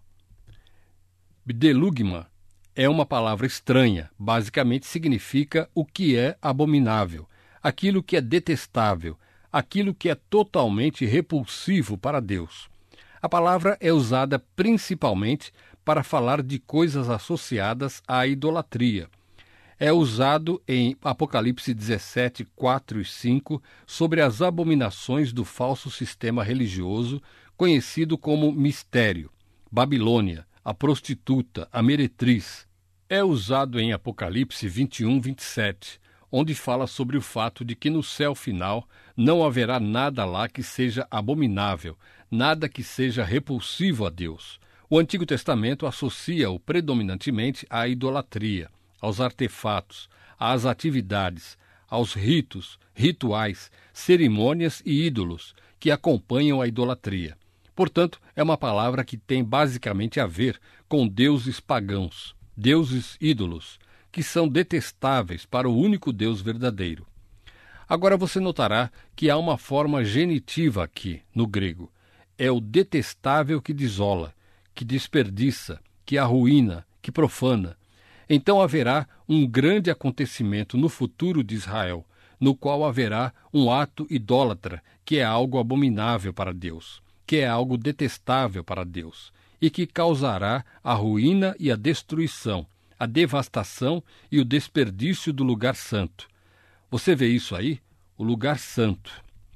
Bdelugma é uma palavra estranha, basicamente significa o que é abominável, aquilo que é detestável, aquilo que é totalmente repulsivo para Deus. A palavra é usada principalmente para falar de coisas associadas à idolatria. É usado em Apocalipse 17, 4 e 5 sobre as abominações do falso sistema religioso conhecido como mistério, Babilônia, a prostituta, a meretriz. É usado em Apocalipse 21, 27, onde fala sobre o fato de que no céu final não haverá nada lá que seja abominável, nada que seja repulsivo a Deus. O Antigo Testamento associa-o predominantemente à idolatria, aos artefatos, às atividades, aos ritos, rituais, cerimônias e ídolos que acompanham a idolatria. Portanto, é uma palavra que tem basicamente a ver com deuses pagãos, deuses ídolos, que são detestáveis para o único Deus verdadeiro. Agora você notará que há uma forma genitiva aqui, no grego. É o detestável que desola, que desperdiça, que arruína, que profana. Então haverá um grande acontecimento no futuro de Israel, no qual haverá um ato idólatra, que é algo abominável para Deus, que é algo detestável para Deus, e que causará a ruína e a destruição, a devastação e o desperdício do lugar santo. Você vê isso aí? O lugar santo.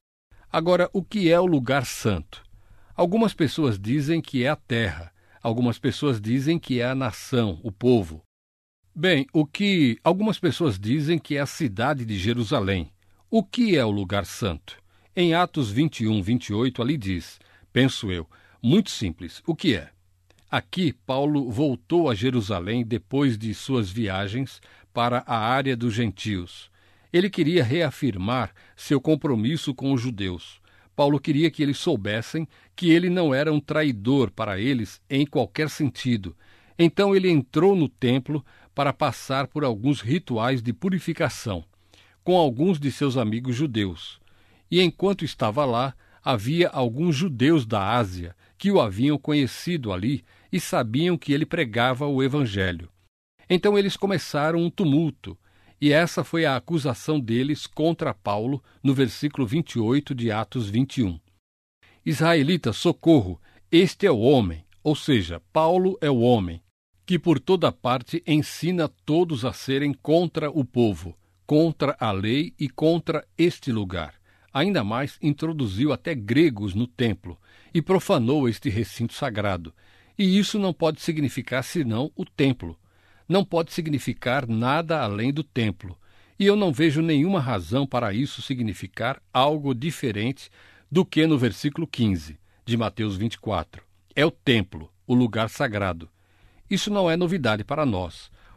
Agora, o que é o lugar santo? Algumas pessoas dizem que é a terra, algumas pessoas dizem que é a nação, o povo. Bem, algumas pessoas dizem que é a cidade de Jerusalém. O que é o lugar santo? Em Atos 21, 28, ali diz, penso eu, muito simples, o que é? Aqui, Paulo voltou a Jerusalém depois de suas viagens para a área dos gentios. Ele queria reafirmar seu compromisso com os judeus. Paulo queria que eles soubessem que ele não era um traidor para eles em qualquer sentido. Então ele entrou no templo para passar por alguns rituais de purificação, com alguns de seus amigos judeus. E enquanto estava lá, havia alguns judeus da Ásia que o haviam conhecido ali e sabiam que ele pregava o Evangelho. Então eles começaram um tumulto, e essa foi a acusação deles contra Paulo no versículo 28 de Atos 21. Israelitas, socorro, este é o homem, ou seja, Paulo é o homem, que por toda parte ensina todos a serem contra o povo, contra a lei e contra este lugar. Ainda mais, introduziu até gregos no templo e profanou este recinto sagrado. E isso não pode significar senão o templo. Não pode significar nada além do templo. E eu não vejo nenhuma razão para isso significar algo diferente do que no versículo 15 de Mateus 24. É o templo, o lugar sagrado. Isso não é novidade para nós.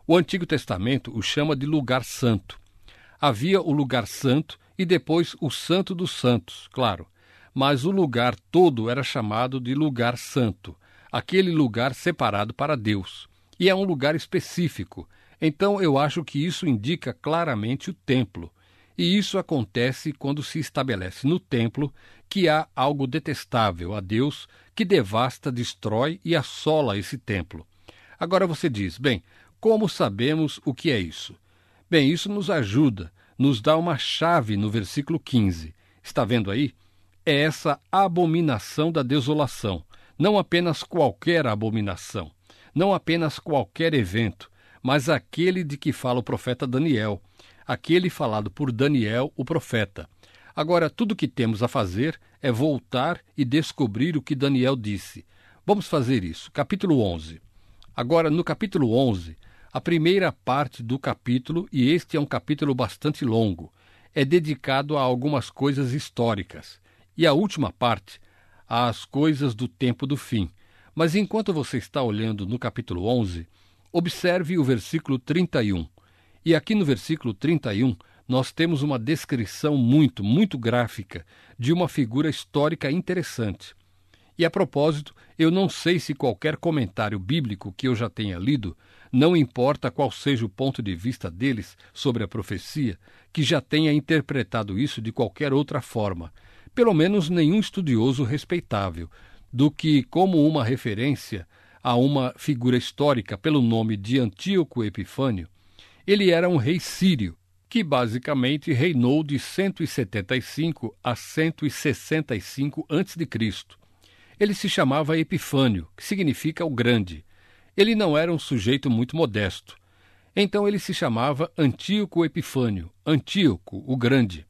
O Antigo Testamento o chama de lugar santo. Havia o lugar santo e depois o Santo dos Santos, claro. Mas o lugar todo era chamado de lugar santo, aquele lugar separado para Deus. E é um lugar específico. Então eu acho que isso indica claramente o templo. E isso acontece quando se estabelece no templo que há algo detestável a Deus que devasta, destrói e assola esse templo. Agora você diz, bem, como sabemos o que é isso? Bem, isso nos ajuda, nos dá uma chave no versículo 15. Está vendo aí? É essa abominação da desolação. Não apenas qualquer abominação, não apenas qualquer evento, mas aquele de que fala o profeta Daniel, aquele falado por Daniel, o profeta. Agora, tudo o que temos a fazer é voltar e descobrir o que Daniel disse. Vamos fazer isso. Capítulo 11. Agora, no capítulo 11, a primeira parte do capítulo, e este é um capítulo bastante longo, é dedicado a algumas coisas históricas. E a última parte, às coisas do tempo do fim. Mas enquanto você está olhando no capítulo 11, observe o versículo 31. E aqui no versículo 31, nós temos uma descrição muito gráfica de uma figura histórica interessante. E a propósito, eu não sei se qualquer comentário bíblico que eu já tenha lido, não importa qual seja o ponto de vista deles sobre a profecia, que já tenha interpretado isso de qualquer outra forma, pelo menos nenhum estudioso respeitável, do que como uma referência a uma figura histórica pelo nome de Antíoco Epifânio. Ele era um rei sírio, que basicamente reinou de 175 a 165 a.C. Ele se chamava Epifânio, que significa o grande. Ele não era um sujeito muito modesto. Então ele se chamava Antíoco Epifânio, Antíoco, o grande.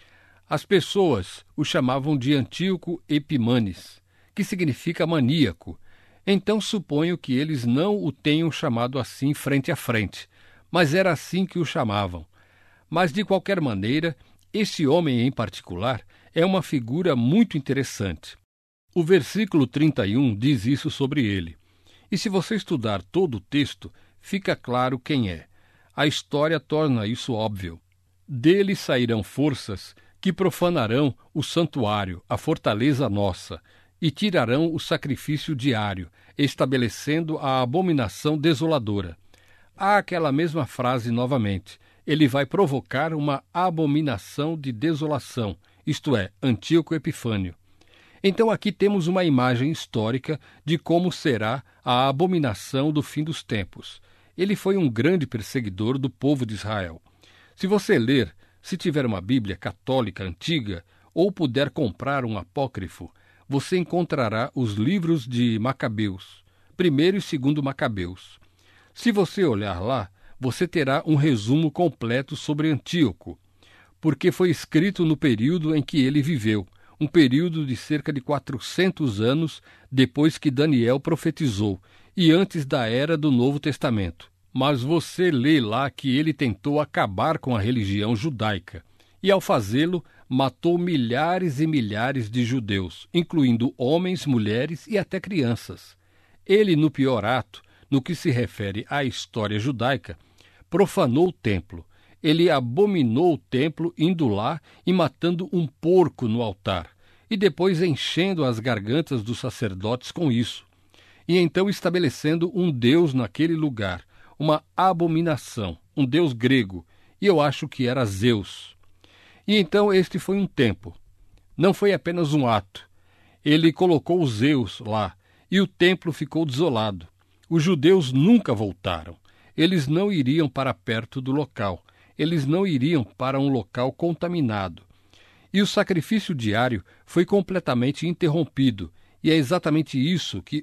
As pessoas o chamavam de Antíoco Epimanes, que significa maníaco. Então suponho que eles não o tenham chamado assim frente a frente, mas era assim que o chamavam. Mas, de qualquer maneira, esse homem em particular é uma figura muito interessante. O versículo 31 diz isso sobre ele. E se você estudar todo o texto, fica claro quem é. A história torna isso óbvio. Dele sairão forças que profanarão o santuário, a fortaleza nossa, e tirarão o sacrifício diário, estabelecendo a abominação desoladora. Há aquela mesma frase novamente. Ele vai provocar uma abominação de desolação, isto é, Antíoco Epifânio. Então aqui temos uma imagem histórica de como será a abominação do fim dos tempos. Ele foi um grande perseguidor do povo de Israel. Se você ler, se tiver uma Bíblia católica antiga, ou puder comprar um apócrifo, você encontrará os livros de Macabeus, 1º e 2º Macabeus. Se você olhar lá, você terá um resumo completo sobre Antíoco, porque foi escrito no período em que ele viveu, um período de cerca de 400 anos depois que Daniel profetizou e antes da era do Novo Testamento. Mas você lê lá que ele tentou acabar com a religião judaica e, ao fazê-lo, matou milhares e milhares de judeus, incluindo homens, mulheres e até crianças. Ele, no pior ato, no que se refere à história judaica, profanou o templo. Ele abominou o templo indo lá e matando um porco no altar, e depois enchendo as gargantas dos sacerdotes com isso, e então estabelecendo um deus naquele lugar, uma abominação, um deus grego, e eu acho que era Zeus. E então este foi um tempo. Não foi apenas um ato. Ele colocou Zeus lá, e o templo ficou desolado. Os judeus nunca voltaram. Eles não iriam para perto do local. Eles não iriam para um local contaminado. E o sacrifício diário foi completamente interrompido. E é exatamente isso que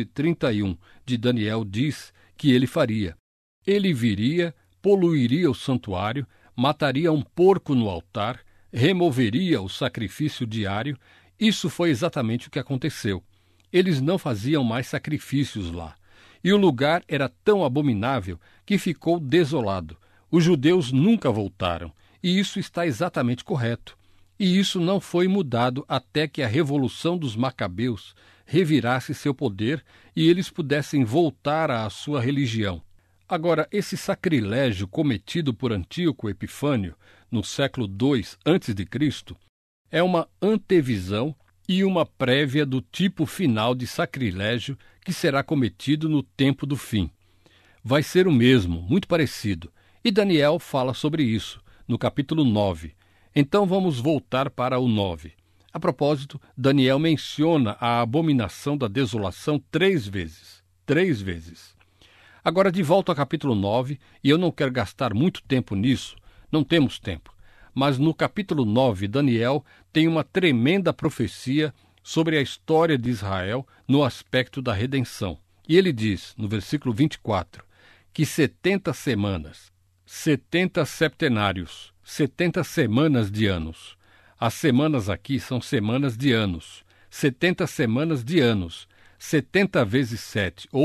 11:31 de Daniel diz que ele faria. Ele viria, poluiria o santuário, mataria um porco no altar, removeria o sacrifício diário. Isso foi exatamente o que aconteceu. Eles não faziam mais sacrifícios lá. E o lugar era tão abominável que ficou desolado. Os judeus nunca voltaram, e isso está exatamente correto. E isso não foi mudado até que a Revolução dos Macabeus revirasse seu poder e eles pudessem voltar à sua religião. Agora, esse sacrilégio cometido por Antíoco Epifânio no século II a.C. é uma antevisão e uma prévia do tipo final de sacrilégio que será cometido no tempo do fim. Vai ser o mesmo, muito parecido, e Daniel fala sobre isso no capítulo 9. Então vamos voltar para o 9. A propósito, Daniel menciona a abominação da desolação 3 vezes. 3 vezes. Agora, de volta ao capítulo 9, e eu não quero gastar muito tempo nisso, não temos tempo, mas no capítulo 9, Daniel tem uma tremenda profecia sobre a história de Israel no aspecto da redenção. E ele diz, no versículo 24, que 70 semanas, 70 septenários, 70 semanas de anos. As semanas aqui são semanas de anos. 70 semanas de anos. 70 vezes 7, ou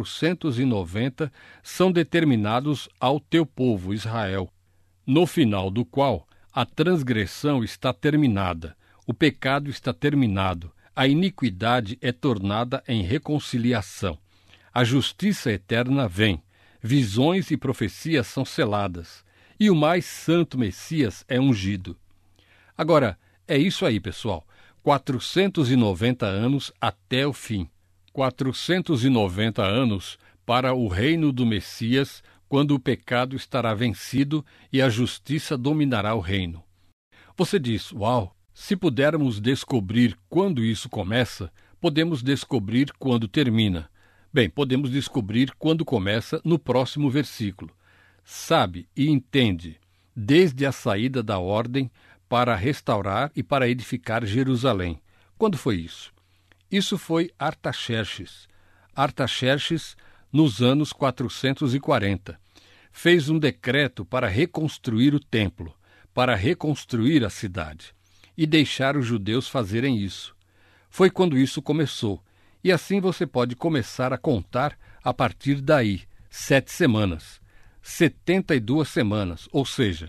490, são determinados ao teu povo, Israel, no final do qual a transgressão está terminada, o pecado está terminado, a iniquidade é tornada em reconciliação. A justiça eterna vem, visões e profecias são seladas, e o mais santo Messias é ungido. Agora, é isso aí, pessoal. 490 anos até o fim. 490 anos para o reino do Messias, quando o pecado estará vencido e a justiça dominará o reino. Você diz, uau, se pudermos descobrir quando isso começa, podemos descobrir quando termina. Bem, podemos descobrir quando começa no próximo versículo. Sabe e entende, desde a saída da ordem para restaurar e para edificar Jerusalém. Quando foi isso? Isso foi Artaxerxes. Artaxerxes, nos anos 440, fez um decreto para reconstruir o templo, para reconstruir a cidade, e deixar os judeus fazerem isso. Foi quando isso começou, e assim você pode começar a contar a partir daí, 7 semanas, 72 semanas, ou seja,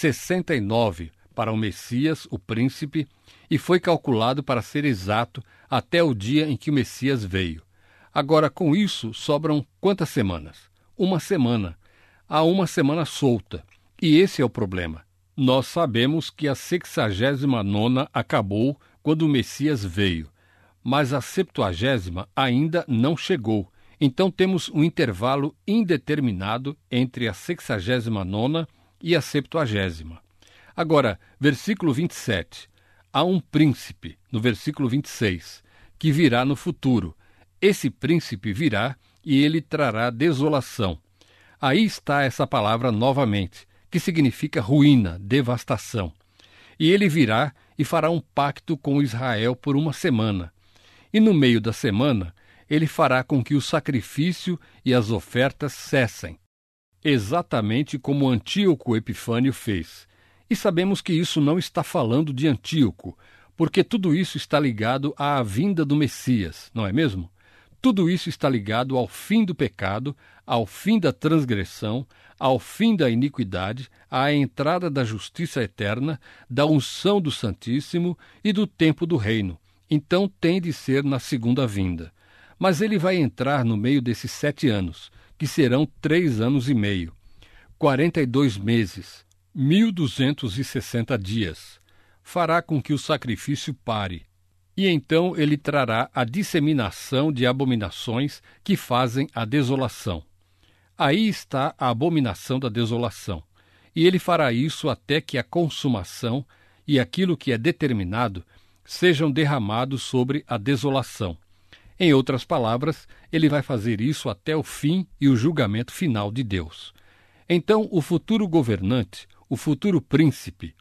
69 para o Messias, o príncipe, e foi calculado para ser exato até o dia em que o Messias veio. Agora, com isso, sobram quantas semanas? Uma semana. Há uma semana solta. E esse é o problema. Nós sabemos que a 69ª acabou quando o Messias veio, mas a 70ª ainda não chegou. Então temos um intervalo indeterminado entre a 69ª e a 70ª. Agora, versículo 27. Há um príncipe, no versículo 26, que virá no futuro. Esse príncipe virá e ele trará desolação. Aí está essa palavra novamente, que significa ruína, devastação. E ele virá e fará um pacto com Israel por uma semana. E no meio da semana, ele fará com que o sacrifício e as ofertas cessem, exatamente como Antíoco Epifânio fez. E sabemos que isso não está falando de Antíoco, porque tudo isso está ligado à vinda do Messias, não é mesmo? Tudo isso está ligado ao fim do pecado, ao fim da transgressão, ao fim da iniquidade, à entrada da justiça eterna, da unção do Santíssimo e do tempo do reino. Então tem de ser na segunda vinda. Mas ele vai entrar no meio desses 7 anos, que serão 3 anos e meio, 42 meses, 1260 dias. Fará com que o sacrifício pare. E então ele trará a disseminação de abominações que fazem a desolação. Aí está a abominação da desolação. E ele fará isso até que a consumação e aquilo que é determinado sejam derramados sobre a desolação. Em outras palavras, ele vai fazer isso até o fim e o julgamento final de Deus. Então, o futuro governante, o futuro príncipe,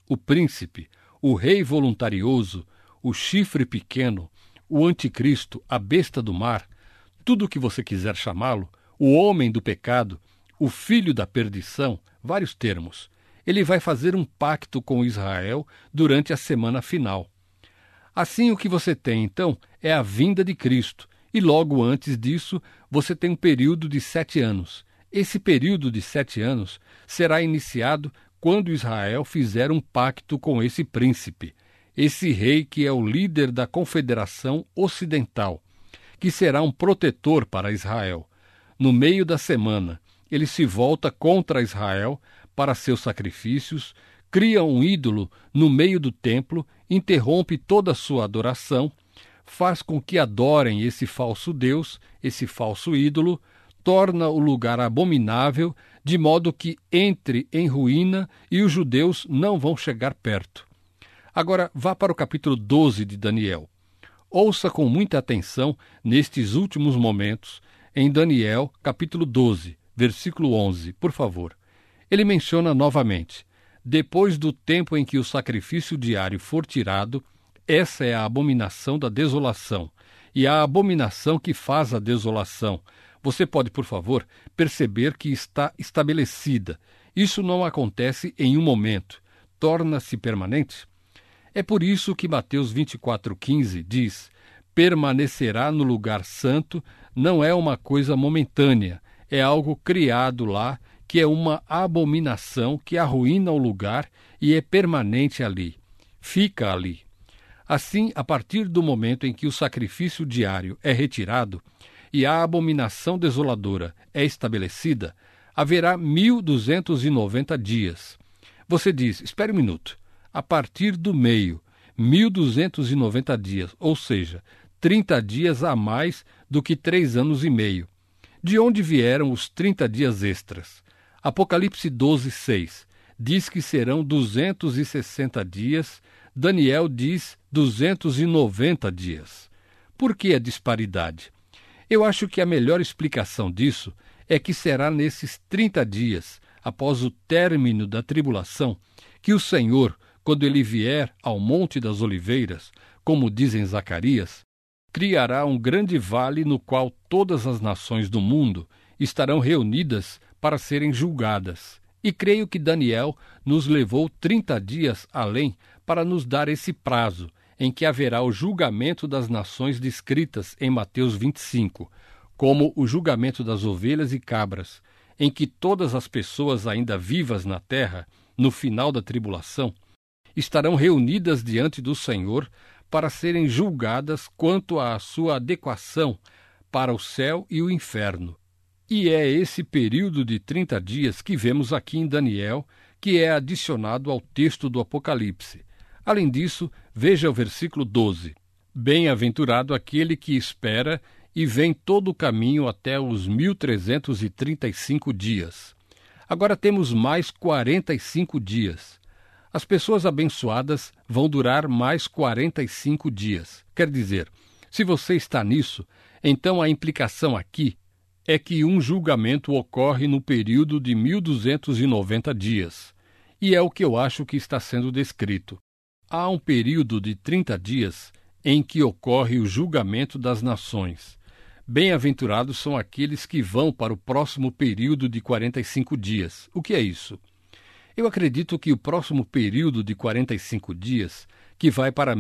o rei voluntarioso, o chifre pequeno, o anticristo, a besta do mar, tudo o que você quiser chamá-lo, o homem do pecado, o filho da perdição, vários termos. Ele vai fazer um pacto com Israel durante a semana final. Assim, o que você tem, então, é a vinda de Cristo, e logo antes disso, você tem um período de 7 anos. Esse período de 7 anos será iniciado quando Israel fizer um pacto com esse príncipe, esse rei que é o líder da Confederação Ocidental, que será um protetor para Israel. No meio da semana, ele se volta contra Israel para seus sacrifícios, cria um ídolo no meio do templo, interrompe toda a sua adoração, faz com que adorem esse falso Deus, esse falso ídolo, torna o lugar abominável, de modo que entre em ruína e os judeus não vão chegar perto. Agora, vá para o capítulo 12 de Daniel. Ouça com muita atenção nestes últimos momentos, em Daniel, capítulo 12, versículo 11, por favor. Ele menciona novamente: depois do tempo em que o sacrifício diário for tirado, essa é a abominação da desolação, e a abominação que faz a desolação. Você pode, por favor, perceber que está estabelecida. Isso não acontece em um momento. Torna-se permanente. É por isso que Mateus 24,15 diz: permanecerá no lugar santo, não é uma coisa momentânea, é algo criado lá, que é uma abominação que arruína o lugar e é permanente ali. Fica ali. Assim, a partir do momento em que o sacrifício diário é retirado e a abominação desoladora é estabelecida, haverá 1.290 dias. Você diz: espere um minuto. A partir do meio, 1.290 dias, ou seja, 30 dias a mais do que 3 anos e meio. De onde vieram os 30 dias extras? Apocalipse 12:6 diz que serão 260 dias, Daniel diz 290 dias. Por que a disparidade? Eu acho que a melhor explicação disso é que será nesses 30 dias, após o término da tribulação, que o Senhor, quando ele vier ao Monte das Oliveiras, como diz em Zacarias, criará um grande vale no qual todas as nações do mundo estarão reunidas para serem julgadas. E creio que Daniel nos levou 30 dias além para nos dar esse prazo, em que haverá o julgamento das nações descritas em Mateus 25, como o julgamento das ovelhas e cabras, em que todas as pessoas ainda vivas na terra, no final da tribulação, estarão reunidas diante do Senhor para serem julgadas quanto à sua adequação para o céu e o inferno. E é esse período de 30 dias que vemos aqui em Daniel, que é adicionado ao texto do Apocalipse. Além disso, veja o versículo 12. Bem-aventurado aquele que espera e vem todo o caminho até os 1.335 dias. Agora temos mais 45 dias. As pessoas abençoadas vão durar mais 45 dias. Quer dizer, se você está nisso, então a implicação aqui é que um julgamento ocorre no período de 1.290 dias. E é o que eu acho que está sendo descrito. Há um período de 30 dias em que ocorre o julgamento das nações. Bem-aventurados são aqueles que vão para o próximo período de 45 dias. O que é isso? Eu acredito que o próximo período de 45 dias, que vai para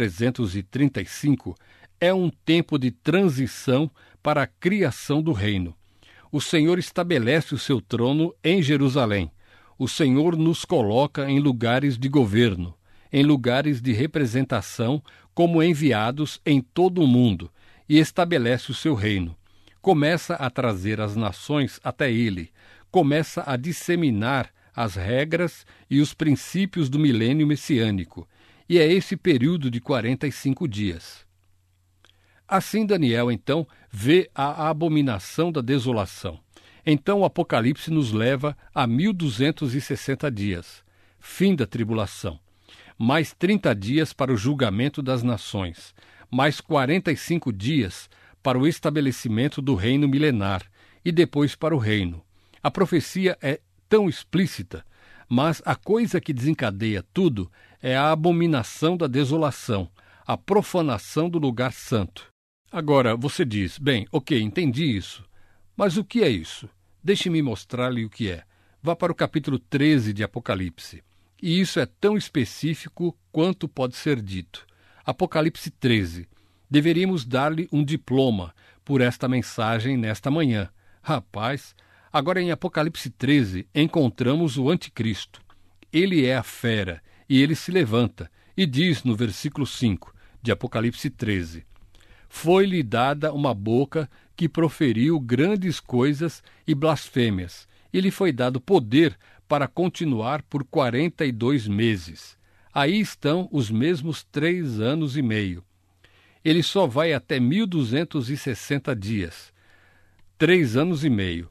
1335, é um tempo de transição para a criação do reino. O Senhor estabelece o seu trono em Jerusalém. O Senhor nos coloca em lugares de governo, em lugares de representação, como enviados em todo o mundo, e estabelece o seu reino. Começa a trazer as nações até ele, começa a disseminar as regras e os princípios do milênio messiânico, e é esse período de 45 dias. Assim Daniel, então, vê a abominação da desolação. Então o Apocalipse nos leva a 1.260 dias, fim da tribulação. Mais 30 dias para o julgamento das nações, mais 45 dias para o estabelecimento do reino milenar e depois para o reino. A profecia é tão explícita, mas a coisa que desencadeia tudo é a abominação da desolação, a profanação do lugar santo. Agora, você diz: bem, ok, entendi isso, mas o que é isso? Deixe-me mostrar-lhe o que é. Vá para o capítulo 13 de Apocalipse. E isso é tão específico quanto pode ser dito. Apocalipse 13. Deveríamos dar-lhe um diploma por esta mensagem nesta manhã. Rapaz, agora em Apocalipse 13 encontramos o anticristo. Ele é a fera, e ele se levanta, e diz no versículo 5 de Apocalipse 13: Foi-lhe dada uma boca que proferiu grandes coisas e blasfêmias, e lhe foi dado poder para continuar por 42 meses. Aí estão os mesmos 3 anos e meio. Ele só vai até 1260 dias. 3 anos e meio,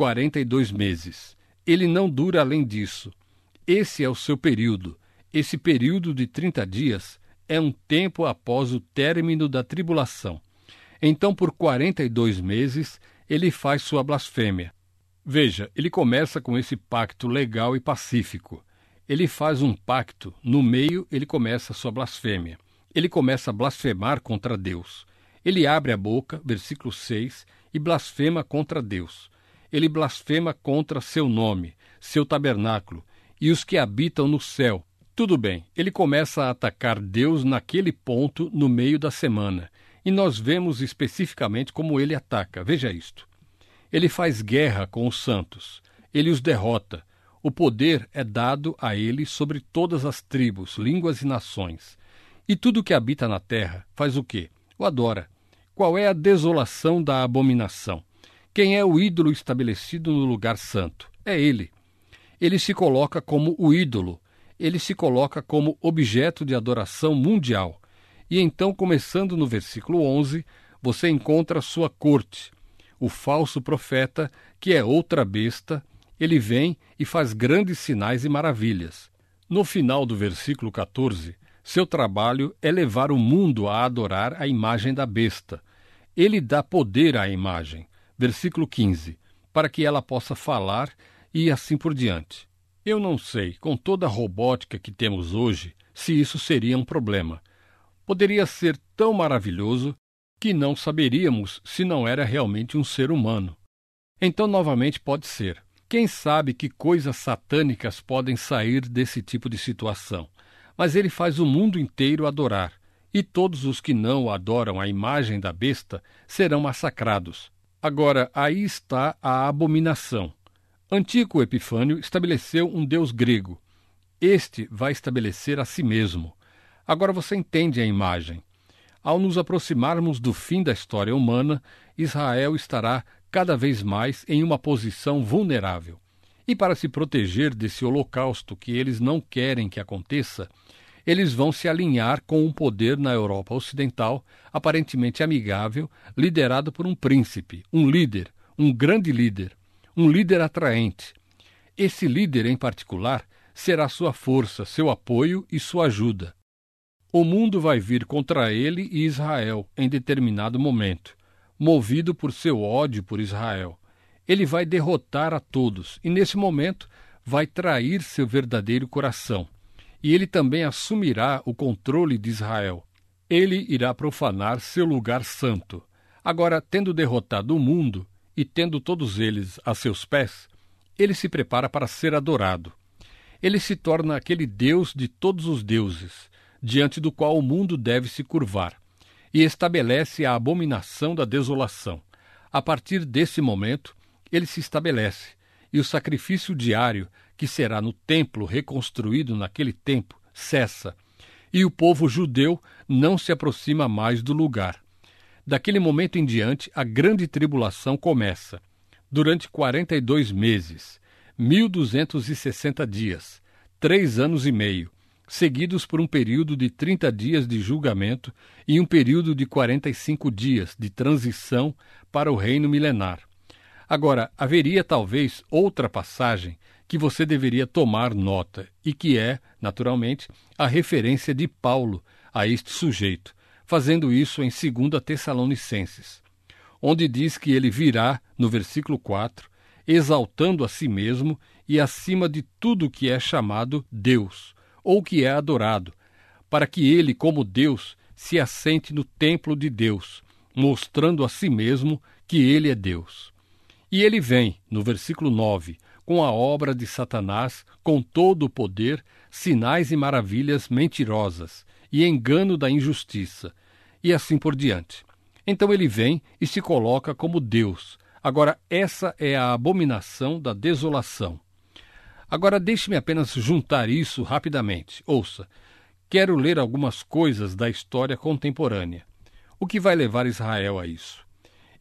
42 meses. Ele não dura além disso. Esse é o seu período. Esse período de 30 dias é um tempo após o término da tribulação. Então, por 42 meses, ele faz sua blasfêmia. Veja, ele começa com esse pacto legal e pacífico. Ele faz um pacto, no meio ele começa a sua blasfêmia. Ele começa a blasfemar contra Deus. Ele abre a boca, versículo 6, e blasfema contra Deus. Ele blasfema contra seu nome, seu tabernáculo, e os que habitam no céu. Tudo bem, ele começa a atacar Deus naquele ponto no meio da semana. E nós vemos especificamente como ele ataca. Veja isto. Ele faz guerra com os santos. Ele os derrota. O poder é dado a ele sobre todas as tribos, línguas e nações. E tudo que habita na terra faz o quê? O adora. Qual é a desolação da abominação? Quem é o ídolo estabelecido no lugar santo? É ele. Ele se coloca como o ídolo. Ele se coloca como objeto de adoração mundial. E então, começando no versículo 11, você encontra sua corte. O falso profeta, que é outra besta, ele vem e faz grandes sinais e maravilhas. No final do versículo 14, seu trabalho é levar o mundo a adorar a imagem da besta. Ele dá poder à imagem. Versículo 15, para que ela possa falar e assim por diante. Eu não sei, com toda a robótica que temos hoje, se isso seria um problema. Poderia ser tão maravilhoso que não saberíamos se não era realmente um ser humano. Então, novamente, pode ser. Quem sabe que coisas satânicas podem sair desse tipo de situação? Mas ele faz o mundo inteiro adorar, e todos os que não adoram a imagem da besta serão massacrados. Agora, aí está a abominação. Antíoco Epifânio estabeleceu um deus grego. Este vai estabelecer a si mesmo. Agora você entende a imagem. Ao nos aproximarmos do fim da história humana, Israel estará cada vez mais em uma posição vulnerável. E para se proteger desse holocausto que eles não querem que aconteça, eles vão se alinhar com um poder na Europa Ocidental, aparentemente amigável, liderado por um príncipe, um líder, um grande líder, um líder atraente. Esse líder, em particular, será sua força, seu apoio e sua ajuda. O mundo vai vir contra ele e Israel em determinado momento, movido por seu ódio por Israel. Ele vai derrotar a todos e, nesse momento, vai trair seu verdadeiro coração. E ele também assumirá o controle de Israel. Ele irá profanar seu lugar santo. Agora, tendo derrotado o mundo e tendo todos eles a seus pés, ele se prepara para ser adorado. Ele se torna aquele Deus de todos os deuses, diante do qual o mundo deve se curvar, e estabelece a abominação da desolação. A partir desse momento, ele se estabelece, e o sacrifício diário, que será no templo reconstruído naquele tempo, cessa, e o povo judeu não se aproxima mais do lugar. Daquele momento em diante, a grande tribulação começa. Durante 42 meses, 1260 dias, 3 anos e meio, seguidos por um período de 30 dias de julgamento e um período de 45 dias de transição para o reino milenar. Agora, haveria talvez outra passagem que você deveria tomar nota e que é, naturalmente, a referência de Paulo a este sujeito, fazendo isso em 2 Tessalonicenses, onde diz que ele virá, no versículo 4, exaltando a si mesmo e acima de tudo que é chamado Deus, ou que é adorado, para que ele, como Deus, se assente no templo de Deus, mostrando a si mesmo que ele é Deus. E ele vem, no versículo 9, com a obra de Satanás, com todo o poder, sinais e maravilhas mentirosas, e engano da injustiça, e assim por diante. Então ele vem e se coloca como Deus. Agora, essa é a abominação da desolação. Agora, deixe-me apenas juntar isso rapidamente. Ouça, quero ler algumas coisas da história contemporânea. O que vai levar Israel a isso?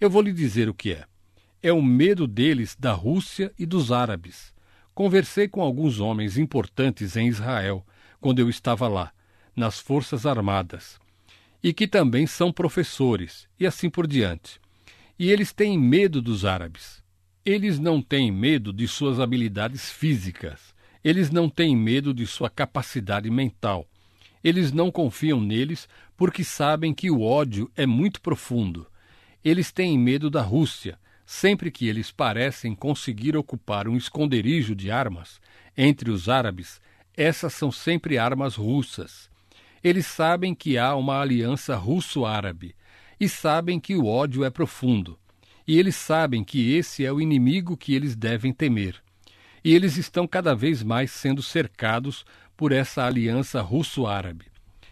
Eu vou lhe dizer o que é. É o medo deles da Rússia e dos árabes. Conversei com alguns homens importantes em Israel, quando eu estava lá, nas Forças Armadas, e que também são professores, e assim por diante. E eles têm medo dos árabes. Eles não têm medo de suas habilidades físicas. Eles não têm medo de sua capacidade mental. Eles não confiam neles porque sabem que o ódio é muito profundo. Eles têm medo da Rússia. Sempre que eles parecem conseguir ocupar um esconderijo de armas entre os árabes, essas são sempre armas russas. Eles sabem que há uma aliança russo-árabe e sabem que o ódio é profundo. E eles sabem que esse é o inimigo que eles devem temer. E eles estão cada vez mais sendo cercados por essa aliança russo-árabe.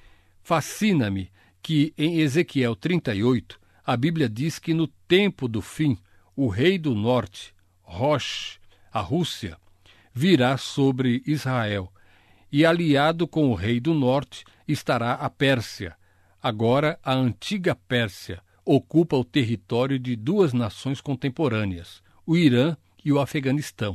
Fascina-me que em Ezequiel 38, a Bíblia diz que no tempo do fim, o rei do norte, Rosh, a Rússia, virá sobre Israel, e aliado com o rei do norte estará a Pérsia. Agora, a antiga Pérsia ocupa o território de duas nações contemporâneas, o Irã e o Afeganistão.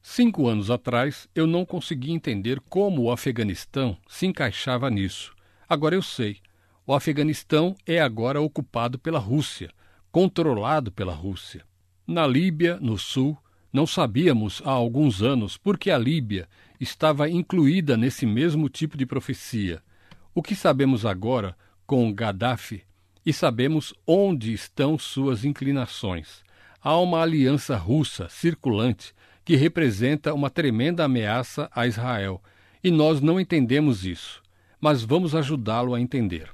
5 anos atrás, eu não conseguia entender como o Afeganistão se encaixava nisso. Agora eu sei. O Afeganistão é agora ocupado pela Rússia, controlado pela Rússia. Na Líbia, no sul, não sabíamos há alguns anos porque a Líbia estava incluída nesse mesmo tipo de profecia. O que sabemos agora com Gaddafi e sabemos onde estão suas inclinações. Há uma aliança russa circulante que representa uma tremenda ameaça a Israel, e nós não entendemos isso, mas vamos ajudá-lo a entender.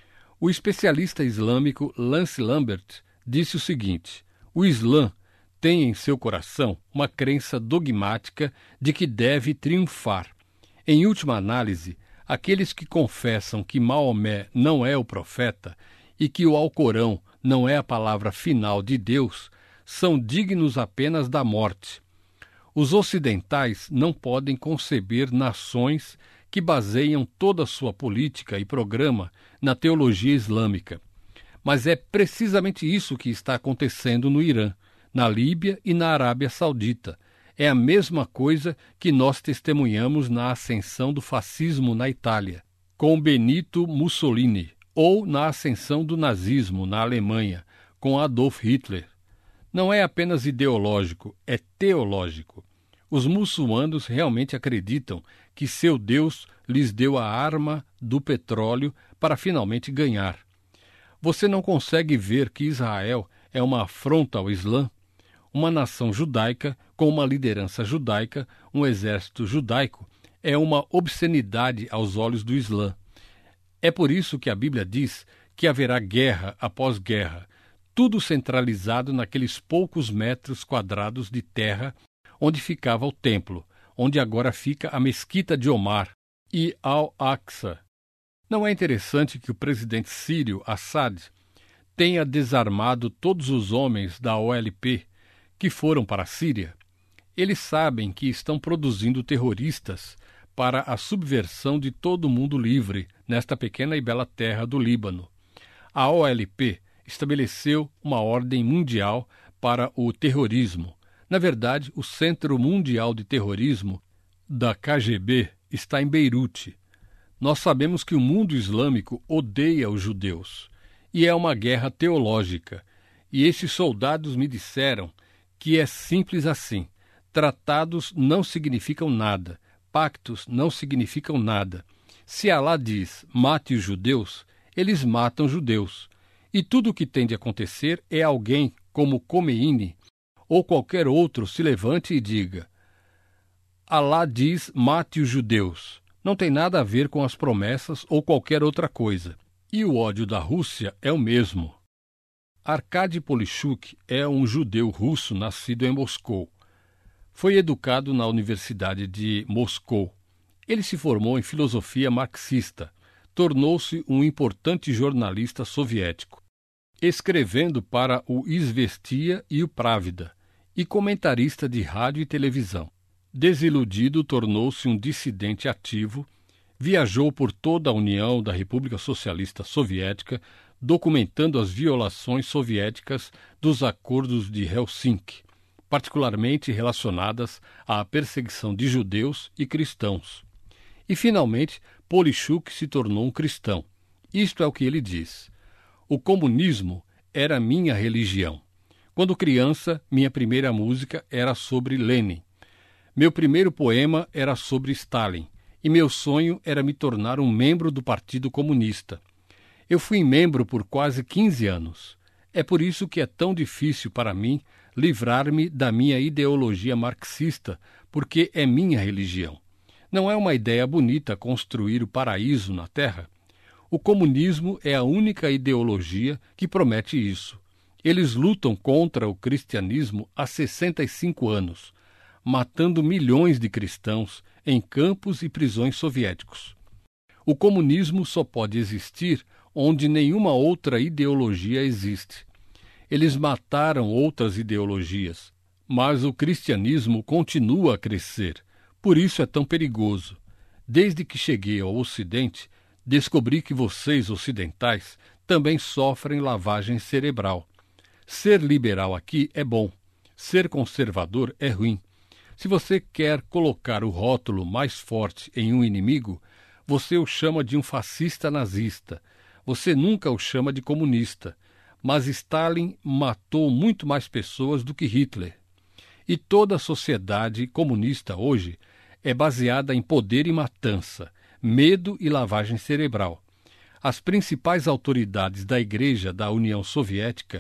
O especialista islâmico Lance Lambert disse o seguinte: o Islã tem em seu coração uma crença dogmática de que deve triunfar. Em última análise, aqueles que confessam que Maomé não é o profeta e que o Alcorão não é a palavra final de Deus, são dignos apenas da morte. Os ocidentais não podem conceber nações que baseiam toda a sua política e programa na teologia islâmica. Mas é precisamente isso que está acontecendo no Irã, na Líbia e na Arábia Saudita. É a mesma coisa que nós testemunhamos na ascensão do fascismo na Itália, com Benito Mussolini, ou na ascensão do nazismo na Alemanha, com Adolf Hitler. Não é apenas ideológico, é teológico. Os muçulmanos realmente acreditam que seu Deus lhes deu a arma do petróleo para finalmente ganhar. Você não consegue ver que Israel é uma afronta ao Islã? Uma nação judaica, com uma liderança judaica, um exército judaico, é uma obscenidade aos olhos do Islã. É por isso que a Bíblia diz que haverá guerra após guerra, tudo centralizado naqueles poucos metros quadrados de terra onde ficava o templo, onde agora fica a mesquita de Omar e Al-Aqsa. Não é interessante que o presidente sírio Assad tenha desarmado todos os homens da OLP que foram para a Síria? Eles sabem que estão produzindo terroristas para a subversão de todo o mundo livre nesta pequena e bela terra do Líbano. A OLP estabeleceu uma ordem mundial para o terrorismo. Na verdade, o Centro Mundial de Terrorismo da KGB está em Beirute. Nós sabemos que o mundo islâmico odeia os judeus, e é uma guerra teológica. E esses soldados me disseram que é simples assim. Tratados não significam nada. Pactos não significam nada. Se Alá diz, mate os judeus, eles matam judeus. E tudo o que tem de acontecer é alguém como Khomeini ou qualquer outro se levante e diga, Alá diz, mate os judeus. Não tem nada a ver com as promessas ou qualquer outra coisa. E o ódio da Rússia é o mesmo. Arkady Polishchuk é um judeu russo nascido em Moscou. Foi educado na Universidade de Moscou. Ele se formou em filosofia marxista. Tornou-se um importante jornalista soviético, escrevendo para o Izvestia e o Pravda, e comentarista de rádio e televisão. Desiludido, tornou-se um dissidente ativo, viajou por toda a União da República Socialista Soviética documentando as violações soviéticas dos acordos de Helsinki, particularmente relacionadas à perseguição de judeus e cristãos. E, finalmente, Polishchuk se tornou um cristão. Isto é o que ele diz: o comunismo era minha religião. Quando criança, minha primeira música era sobre Lenin. Meu primeiro poema era sobre Stalin. E meu sonho era me tornar um membro do Partido Comunista. Eu fui membro por quase 15 anos. É por isso que é tão difícil para mim livrar-me da minha ideologia marxista, porque é minha religião. Não é uma ideia bonita construir o paraíso na Terra? O comunismo é a única ideologia que promete isso. Eles lutam contra o cristianismo há 65 anos, matando milhões de cristãos em campos e prisões soviéticos. O comunismo só pode existir onde nenhuma outra ideologia existe. Eles mataram outras ideologias, mas o cristianismo continua a crescer. Por isso é tão perigoso. Desde que cheguei ao Ocidente, descobri que vocês, ocidentais, também sofrem lavagem cerebral. Ser liberal aqui é bom. Ser conservador é ruim. Se você quer colocar o rótulo mais forte em um inimigo, você o chama de um fascista nazista. Você nunca o chama de comunista. Mas Stalin matou muito mais pessoas do que Hitler. E toda a sociedade comunista hoje é baseada em poder e matança, medo e lavagem cerebral. As principais autoridades da Igreja da União Soviética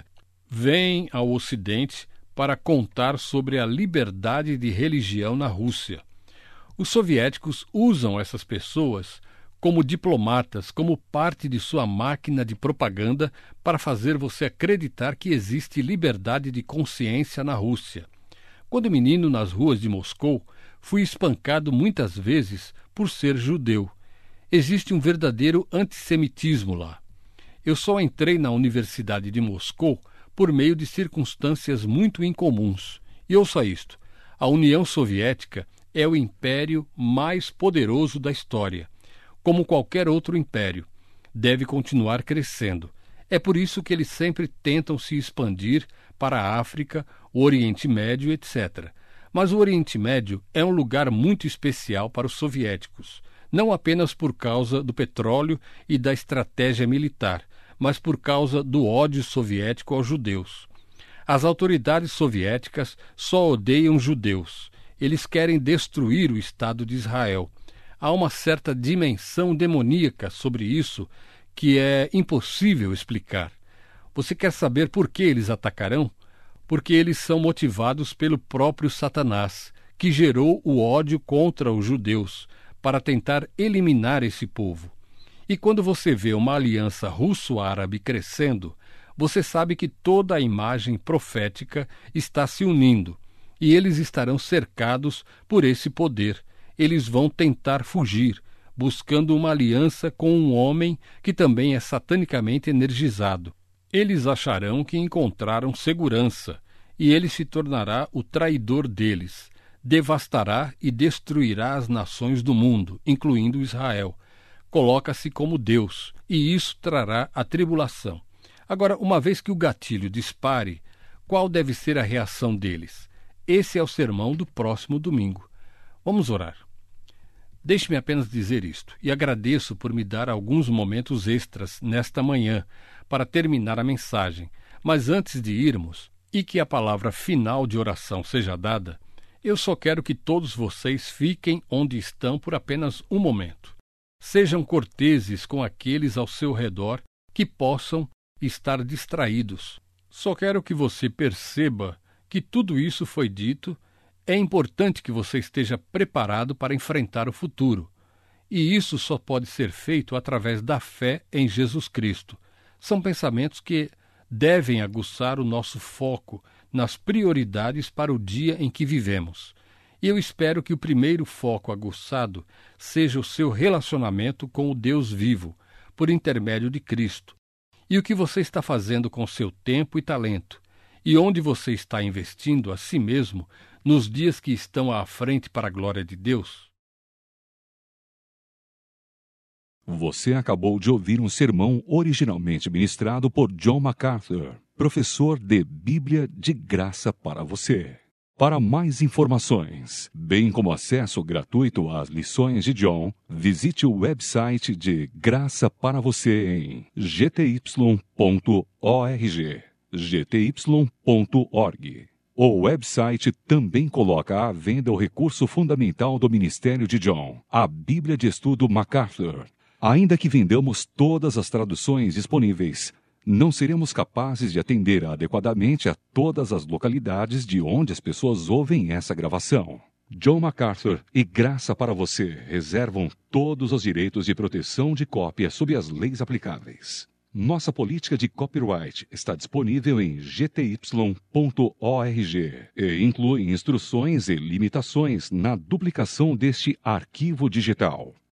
vêm ao Ocidente para contar sobre a liberdade de religião na Rússia. Os soviéticos usam essas pessoas como diplomatas, como parte de sua máquina de propaganda para fazer você acreditar que existe liberdade de consciência na Rússia. Quando menino nas ruas de Moscou, fui espancado muitas vezes por ser judeu. Existe um verdadeiro antissemitismo lá. Eu só entrei na Universidade de Moscou por meio de circunstâncias muito incomuns. E ouça isto: a União Soviética é o império mais poderoso da história. Como qualquer outro império, deve continuar crescendo. É por isso que eles sempre tentam se expandir para a África, o Oriente Médio, etc. Mas o Oriente Médio é um lugar muito especial para os soviéticos, não apenas por causa do petróleo e da estratégia militar, mas por causa do ódio soviético aos judeus. As autoridades soviéticas só odeiam judeus. Eles querem destruir o Estado de Israel. Há uma certa dimensão demoníaca sobre isso que é impossível explicar. Você quer saber por que eles atacarão? Porque eles são motivados pelo próprio Satanás, que gerou o ódio contra os judeus, para tentar eliminar esse povo. E quando você vê uma aliança russo-árabe crescendo, você sabe que toda a imagem profética está se unindo, e eles estarão cercados por esse poder. Eles vão tentar fugir, buscando uma aliança com um homem que também é satanicamente energizado. Eles acharão que encontraram segurança, e ele se tornará o traidor deles. Devastará e destruirá as nações do mundo, incluindo Israel. Coloca-se como Deus, e isso trará a tribulação. Agora, uma vez que o gatilho dispare, qual deve ser a reação deles? Esse é o sermão do próximo domingo. Vamos orar. Deixe-me apenas dizer isto, e agradeço por me dar alguns momentos extras nesta manhã para terminar a mensagem. Mas antes de irmos, e que a palavra final de oração seja dada, eu só quero que todos vocês fiquem onde estão por apenas um momento. Sejam corteses com aqueles ao seu redor que possam estar distraídos. Só quero que você perceba que tudo isso foi dito. É importante que você esteja preparado para enfrentar o futuro. E isso só pode ser feito através da fé em Jesus Cristo. São pensamentos que devem aguçar o nosso foco nas prioridades para o dia em que vivemos. E eu espero que o primeiro foco aguçado seja o seu relacionamento com o Deus vivo, por intermédio de Cristo. E o que você está fazendo com seu tempo e talento, e onde você está investindo a si mesmo nos dias que estão à frente para a glória de Deus? Você acabou de ouvir um sermão originalmente ministrado por John MacArthur, professor de Bíblia de Graça para você. Para mais informações, bem como acesso gratuito às lições de John, visite o website de Graça para Você em gty.org. gty.org. O website também coloca à venda o recurso fundamental do ministério de John, a Bíblia de Estudo MacArthur. Ainda que vendamos todas as traduções disponíveis, não seremos capazes de atender adequadamente a todas as localidades de onde as pessoas ouvem essa gravação. John MacArthur e Graça para Você reservam todos os direitos de proteção de cópia sob as leis aplicáveis. Nossa política de copyright está disponível em gty.org e inclui instruções e limitações na duplicação deste arquivo digital.